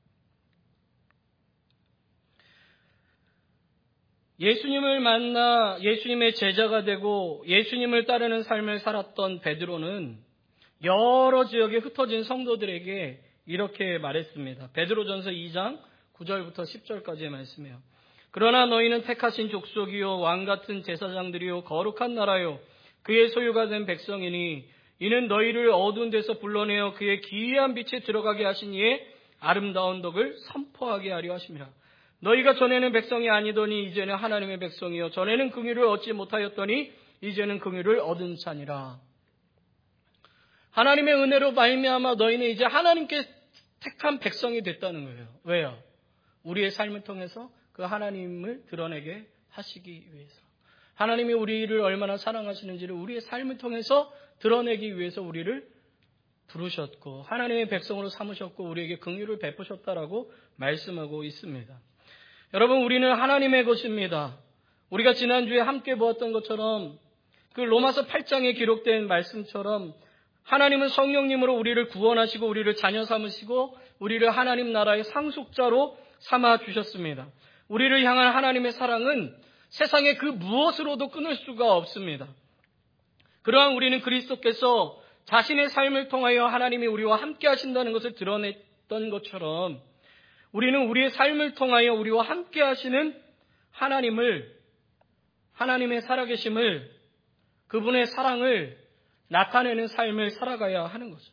예수님을 만나 예수님의 제자가 되고 예수님을 따르는 삶을 살았던 베드로는 여러 지역에 흩어진 성도들에게 이렇게 말했습니다. 베드로전서 이 장 구 절부터 십 절까지의 말씀이에요. 그러나 너희는 택하신 족속이요 왕같은 제사장들이요 거룩한 나라요 그의 소유가 된 백성이니 이는 너희를 어두운 데서 불러내어 그의 기이한 빛에 들어가게 하신 이의 아름다운 덕을 선포하게 하려 하심이라. 너희가 전에는 백성이 아니더니 이제는 하나님의 백성이요 전에는 긍휼을 얻지 못하였더니 이제는 긍휼을 얻은 자니라. 하나님의 은혜로 말미암아 너희는 이제 하나님께 택한 백성이 됐다는 거예요. 왜요? 우리의 삶을 통해서 그 하나님을 드러내게 하시기 위해서. 하나님이 우리를 얼마나 사랑하시는지를 우리의 삶을 통해서 드러내기 위해서 우리를 부르셨고 하나님의 백성으로 삼으셨고 우리에게 긍휼을 베푸셨다라고 말씀하고 있습니다. 여러분, 우리는 하나님의 것입니다. 우리가 지난주에 함께 보았던 것처럼 그 로마서 팔 장에 기록된 말씀처럼 하나님은 성령님으로 우리를 구원하시고 우리를 자녀 삼으시고 우리를 하나님 나라의 상속자로 삼아 주셨습니다. 우리를 향한 하나님의 사랑은 세상의 그 무엇으로도 끊을 수가 없습니다. 그러한 우리는 그리스도께서 자신의 삶을 통하여 하나님이 우리와 함께 하신다는 것을 드러냈던 것처럼 우리는 우리의 삶을 통하여 우리와 함께 하시는 하나님을, 하나님의 살아계심을, 그분의 사랑을 나타내는 삶을 살아가야 하는 거죠.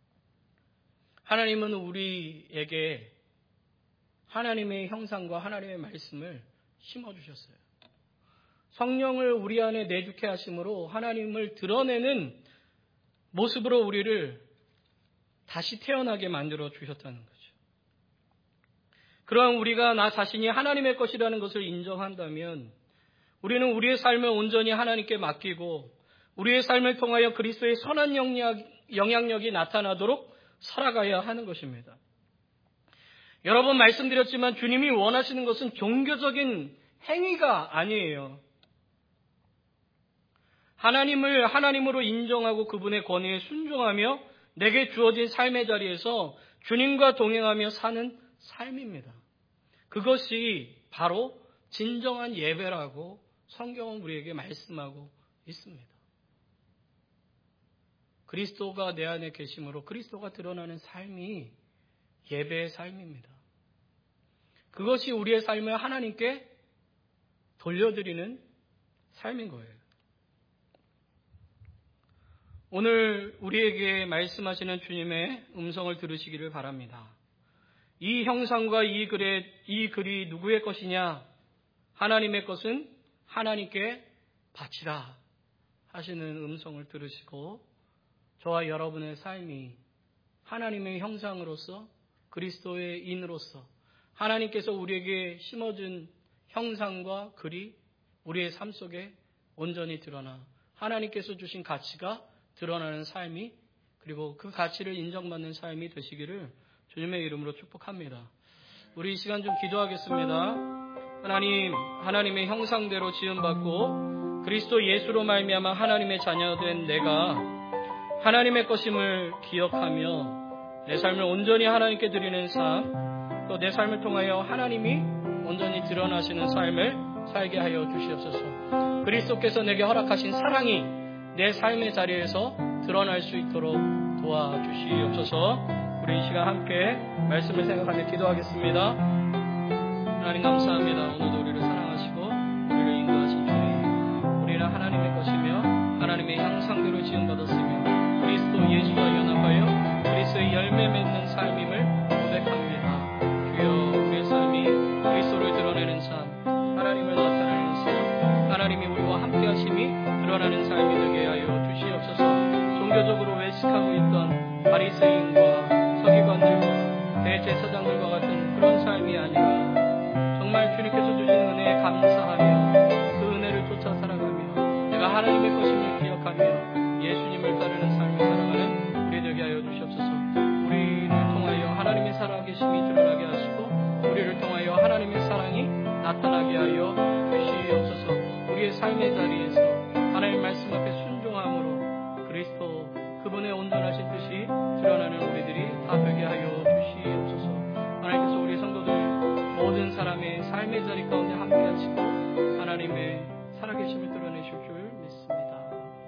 하나님은 우리에게 하나님의 형상과 하나님의 말씀을 심어주셨어요. 성령을 우리 안에 내주게 하심으로 하나님을 드러내는 모습으로 우리를 다시 태어나게 만들어 주셨다는 거죠. 그러한 우리가 나 자신이 하나님의 것이라는 것을 인정한다면 우리는 우리의 삶을 온전히 하나님께 맡기고 우리의 삶을 통하여 그리스도의 선한 영향, 영향력이 나타나도록 살아가야 하는 것입니다. 여러 번 말씀드렸지만 주님이 원하시는 것은 종교적인 행위가 아니에요. 하나님을 하나님으로 인정하고 그분의 권위에 순종하며 내게 주어진 삶의 자리에서 주님과 동행하며 사는 삶입니다. 그것이 바로 진정한 예배라고 성경은 우리에게 말씀하고 있습니다. 그리스도가 내 안에 계심으로 그리스도가 드러나는 삶이 예배의 삶입니다. 그것이 우리의 삶을 하나님께 돌려드리는 삶인 거예요. 오늘 우리에게 말씀하시는 주님의 음성을 들으시기를 바랍니다. 이 형상과 이 글의, 이 글이 누구의 것이냐? 하나님의 것은 하나님께 바치라 하시는 음성을 들으시고 저와 여러분의 삶이 하나님의 형상으로서 그리스도의 인으로서 하나님께서 우리에게 심어준 형상과 글이 우리의 삶 속에 온전히 드러나 하나님께서 주신 가치가 드러나는 삶이 그리고 그 가치를 인정받는 삶이 되시기를 주님의 이름으로 축복합니다. 우리 이 시간 좀 기도하겠습니다. 하나님, 하나님의 형상대로 지음받고 그리스도 예수로 말미암아 하나님의 자녀된 내가 하나님의 것임을 기억하며 내 삶을 온전히 하나님께 드리는 삶, 또 내 삶을 통하여 하나님이 온전히 드러나시는 삶을 살게 하여 주시옵소서. 그리스도께서 내게 허락하신 사랑이 내 삶의 자리에서 드러날 수 있도록 도와주시옵소서. 우리 이 시간 함께 말씀을 생각하며 기도하겠습니다. 하나님 감사합니다. 오늘도 우리를 사랑하시고 우리를 인도하신 주님, 우리는 하나님의 것이며 하나님의 형상대로 지음받았으며 그리스도 예수와 연합하여 그리스도의 열매 맺는 삶임을 고백합니다. 주여, 우리의 삶이 그리스도를 드러내는 삶, 하나님을 나타내는 삶, 하나님이 우리와 함께 하심이 드러나는 삶이 되게 하여 주시옵소서. 종교적으로 외식하고 있던 바리새인과 서기관들과 대제사장들과 같은 그런 삶이 아니라 정말 주님께서 주신 은혜에 감사하며 그 은혜를 쫓아 살아가며 내가 하나님의 것임을 기억하며 예수님을 따르는 삶을 살아가는 우리 되게 하여 주시옵소서. 우리를 통하여 하나님의 살아계심이 드러나게 하시고 우리를 통하여 하나님의 사랑이 나타나게 하여 주시옵소서. 우리의 삶의 자리에서 하나님 말씀 앞에 순종함으로 그리스도 그분의 온전하신 뜻이 드러나는 우리들이 다 되게 하여 주시옵소서. 하나님께서 우리 성도들 모든 사람의 삶의 자리 가운데 함께 하시고 하나님의 살아계심을 드러내실 줄 믿습니다.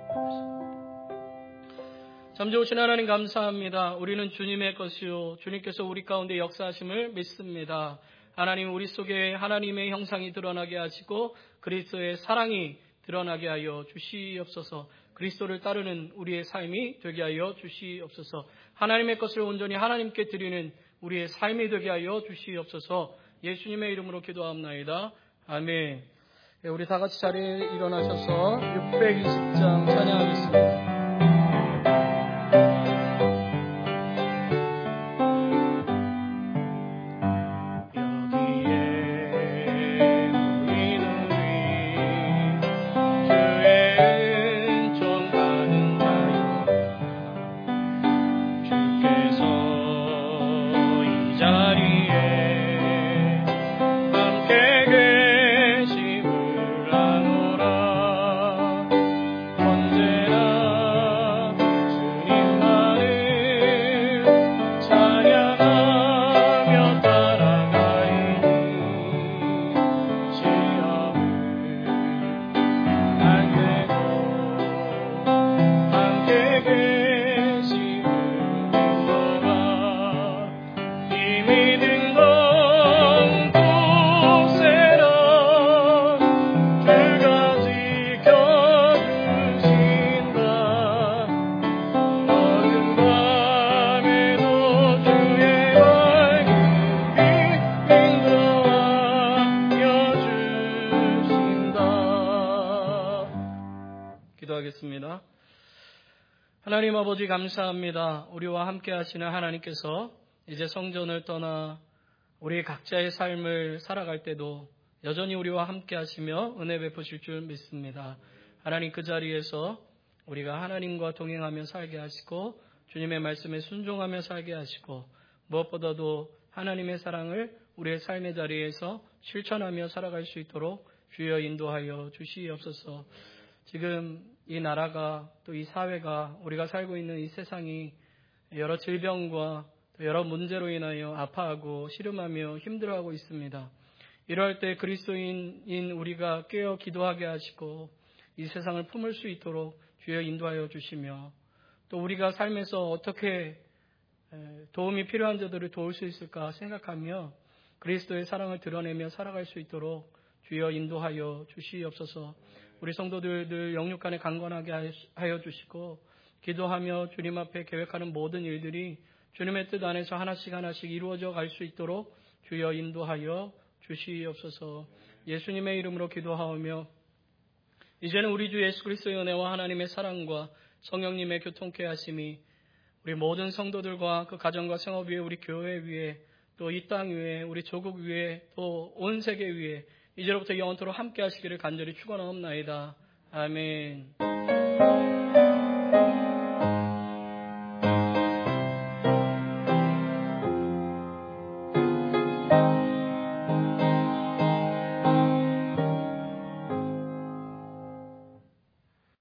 잠시 오신 하나님 감사합니다. 우리는 주님의 것이요 주님께서 우리 가운데 역사하심을 믿습니다. 하나님, 우리 속에 하나님의 형상이 드러나게 하시고 그리스도의 사랑이 드러나게 하여 주시옵소서. 그리스도를 따르는 우리의 삶이 되게 하여 주시옵소서. 하나님의 것을 온전히 하나님께 드리는 우리의 삶이 되게 하여 주시옵소서. 예수님의 이름으로 기도합나이다. 아멘. 우리 다 같이 자리에 일어나셔서 육백이십 장 찬양하겠습니다. 기도하겠습니다. 하나님 아버지 감사합니다. 우리와 함께 하시는 하나님께서 이제 성전을 떠나 우리 각자의 삶을 살아갈 때도 여전히 우리와 함께 하시며 은혜 베푸실 줄 믿습니다. 하나님, 그 자리에서 우리가 하나님과 동행하며 살게 하시고 주님의 말씀에 순종하며 살게 하시고 무엇보다도 하나님의 사랑을 우리의 삶의 자리에서 실천하며 살아갈 수 있도록 주여 인도하여 주시옵소서. 지금 이 나라가 또 이 사회가 우리가 살고 있는 이 세상이 여러 질병과 또 여러 문제로 인하여 아파하고 시름하며 힘들어하고 있습니다. 이럴 때 그리스도인인 우리가 깨어 기도하게 하시고 이 세상을 품을 수 있도록 주여 인도하여 주시며 또 우리가 삶에서 어떻게 도움이 필요한 자들을 도울 수 있을까 생각하며 그리스도의 사랑을 드러내며 살아갈 수 있도록 주여 인도하여 주시옵소서. 우리 성도들 늘 영육간에 강건하게 하여 주시고 기도하며 주님 앞에 계획하는 모든 일들이 주님의 뜻 안에서 하나씩 하나씩 이루어져 갈 수 있도록 주여 인도하여 주시옵소서. 예수님의 이름으로 기도하오며 이제는 우리 주 예수 그리스도의 은혜와 하나님의 사랑과 성령님의 교통케 하심이 우리 모든 성도들과 그 가정과 생업 위에 우리 교회 위에 또 이 땅 위에 우리 조국 위에 또 온 세계 위에 이제로부터 영원토록 함께 하시기를 간절히 축원하옵나이다. 아멘.